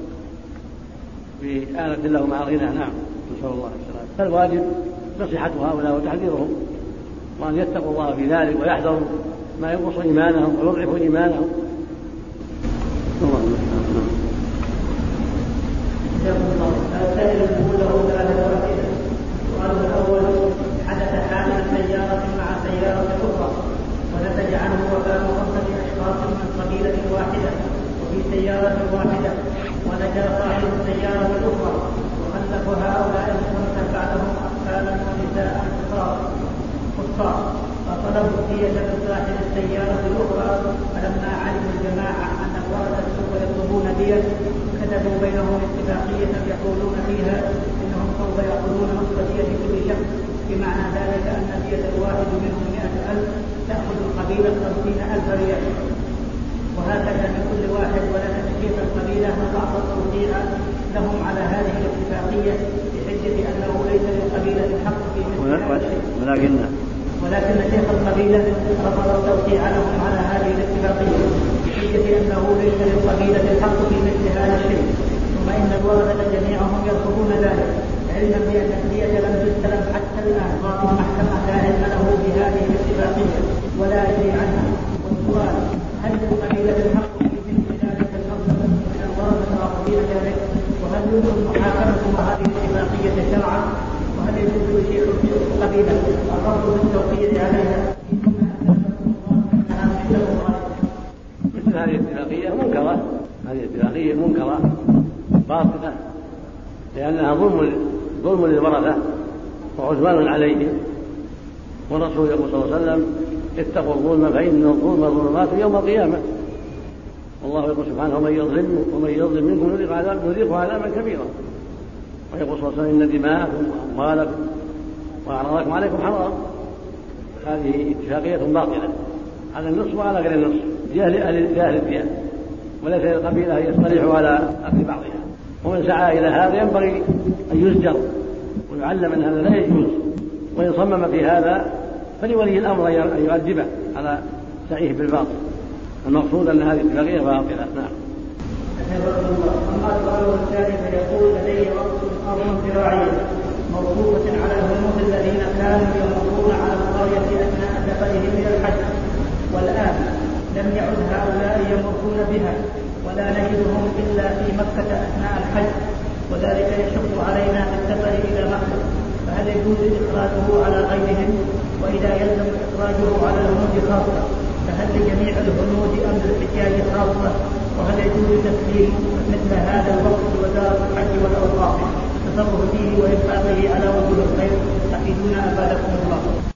بآلة له مع الغناء. نعم نسأل الله السلامة. فالواجب نصيحة هؤلاء وتحذيرهم وأن يتقوا الله في ذلك ويحذروا ما ينقص إيمانهم ويضعف إيمانهم. السائل يقول له ثلاثة أسئلة. السؤال الأول: حدث حادث سيارة مع سيارة أخرى ونتج عنه وفاة خمسة أشخاص من قبيلة واحدة وفي سيارة واحدة، ونجا صاحب السيارة الأخرى وخلف هؤلاء الخمسة بعدهم أطفالا ونساء كفار، فطلبوا الدية من صاحب السيارة الأخرى، فلما علموا الجماعة أن الورثة سوف يطلبون دية كتبوا بينهم اتفاقية يقولون فيها إنهم سوف يأخذون نصف دية كل شخص، بمعنى ذلك أن دية الواحد منهم مئة ألف تأخذ القبيلة خمسين ألف ريال، وهكذا من كل واحد. ولنا شيخ القبيلة وبعض التوقيع لهم على هذه الاتفاقية بحجة أنه ليس للقبيلة الحق في مثل هذا الشيء، ولكن ولكن شيخ القبيلة رفض التوقيع لهم على هذه الاتفاقية بحجة أنه ليس للقبيلة الحق في مثل هذا الشيء، ثم إن الورثة جميعهم يرفضون ذلك علما بأن الدية لم تستلم حتى الآن، والمحكمة لا علم له بهذه الاتفاقية ولا يدري عنها. والسؤال: هل للقبيلة الحق في مثل ذلك الأمر من الورثة رافضين ذلك؟ وهل يمكن محاكمة هذه الاتفاقية شرعا؟ وهل يجوز لشيخ القبيلة الرفض بالتوقيع عليها؟ مثل هذه الاتفاقية منكرة، هذه الاتفاقية منكرة باطلة، لأنها ظلم ظلم للورثة وعدوان عليهم، والرسول يقول صلى الله عليه وسلم اتقوا الظلم فإن الظلم ظلمات يوم القيامة. والله يقول سبحانه ومن يظلم ومن يظلم منكم نذيقه عذابا كبيرا. ويقول صلى الله عليه وسلم إن دماءكم وأموالكم وأعراضكم عليكم حرام. هذه اتفاقية باطلة على النصف وعلى غير النصف لأهل أهل الديار، وليس للقبيلة أن يصطلحوا على أكل بعضها. ومن سعى إلى هذا ينبغي أن يزجر ويعلم أن هذا لا يجوز، وإن صمم في هذا فلولي الأمر أن يؤدبه على سعيه بالباطل. المقصود أن هذه الاتفاقية باطلة. نعم. أما السؤال الثاني فيقول لدي رأس أرض زراعية موقوفة على الهنود الذين كانوا يمرون على القرية أثناء سفرهم إلى الحج، والآن لم يعد هؤلاء يمرون بها ولا نجدهم إلا في مكة أثناء الحج، وذلك يشق علينا في السفر إلى مكة، فهل يجوز إخراجه على غيرهم؟ وإذا يلزم إخراجه على الهنود خاصة فهل لجميع الهنود أم للحجاج خاصة؟ وهل يجوز تسليم مثل هذا الوقت لوزارة الحج والأوقاف التصرف فيه وإنفاقه على وجوه الخير؟ أفيدونا أفادكم الله.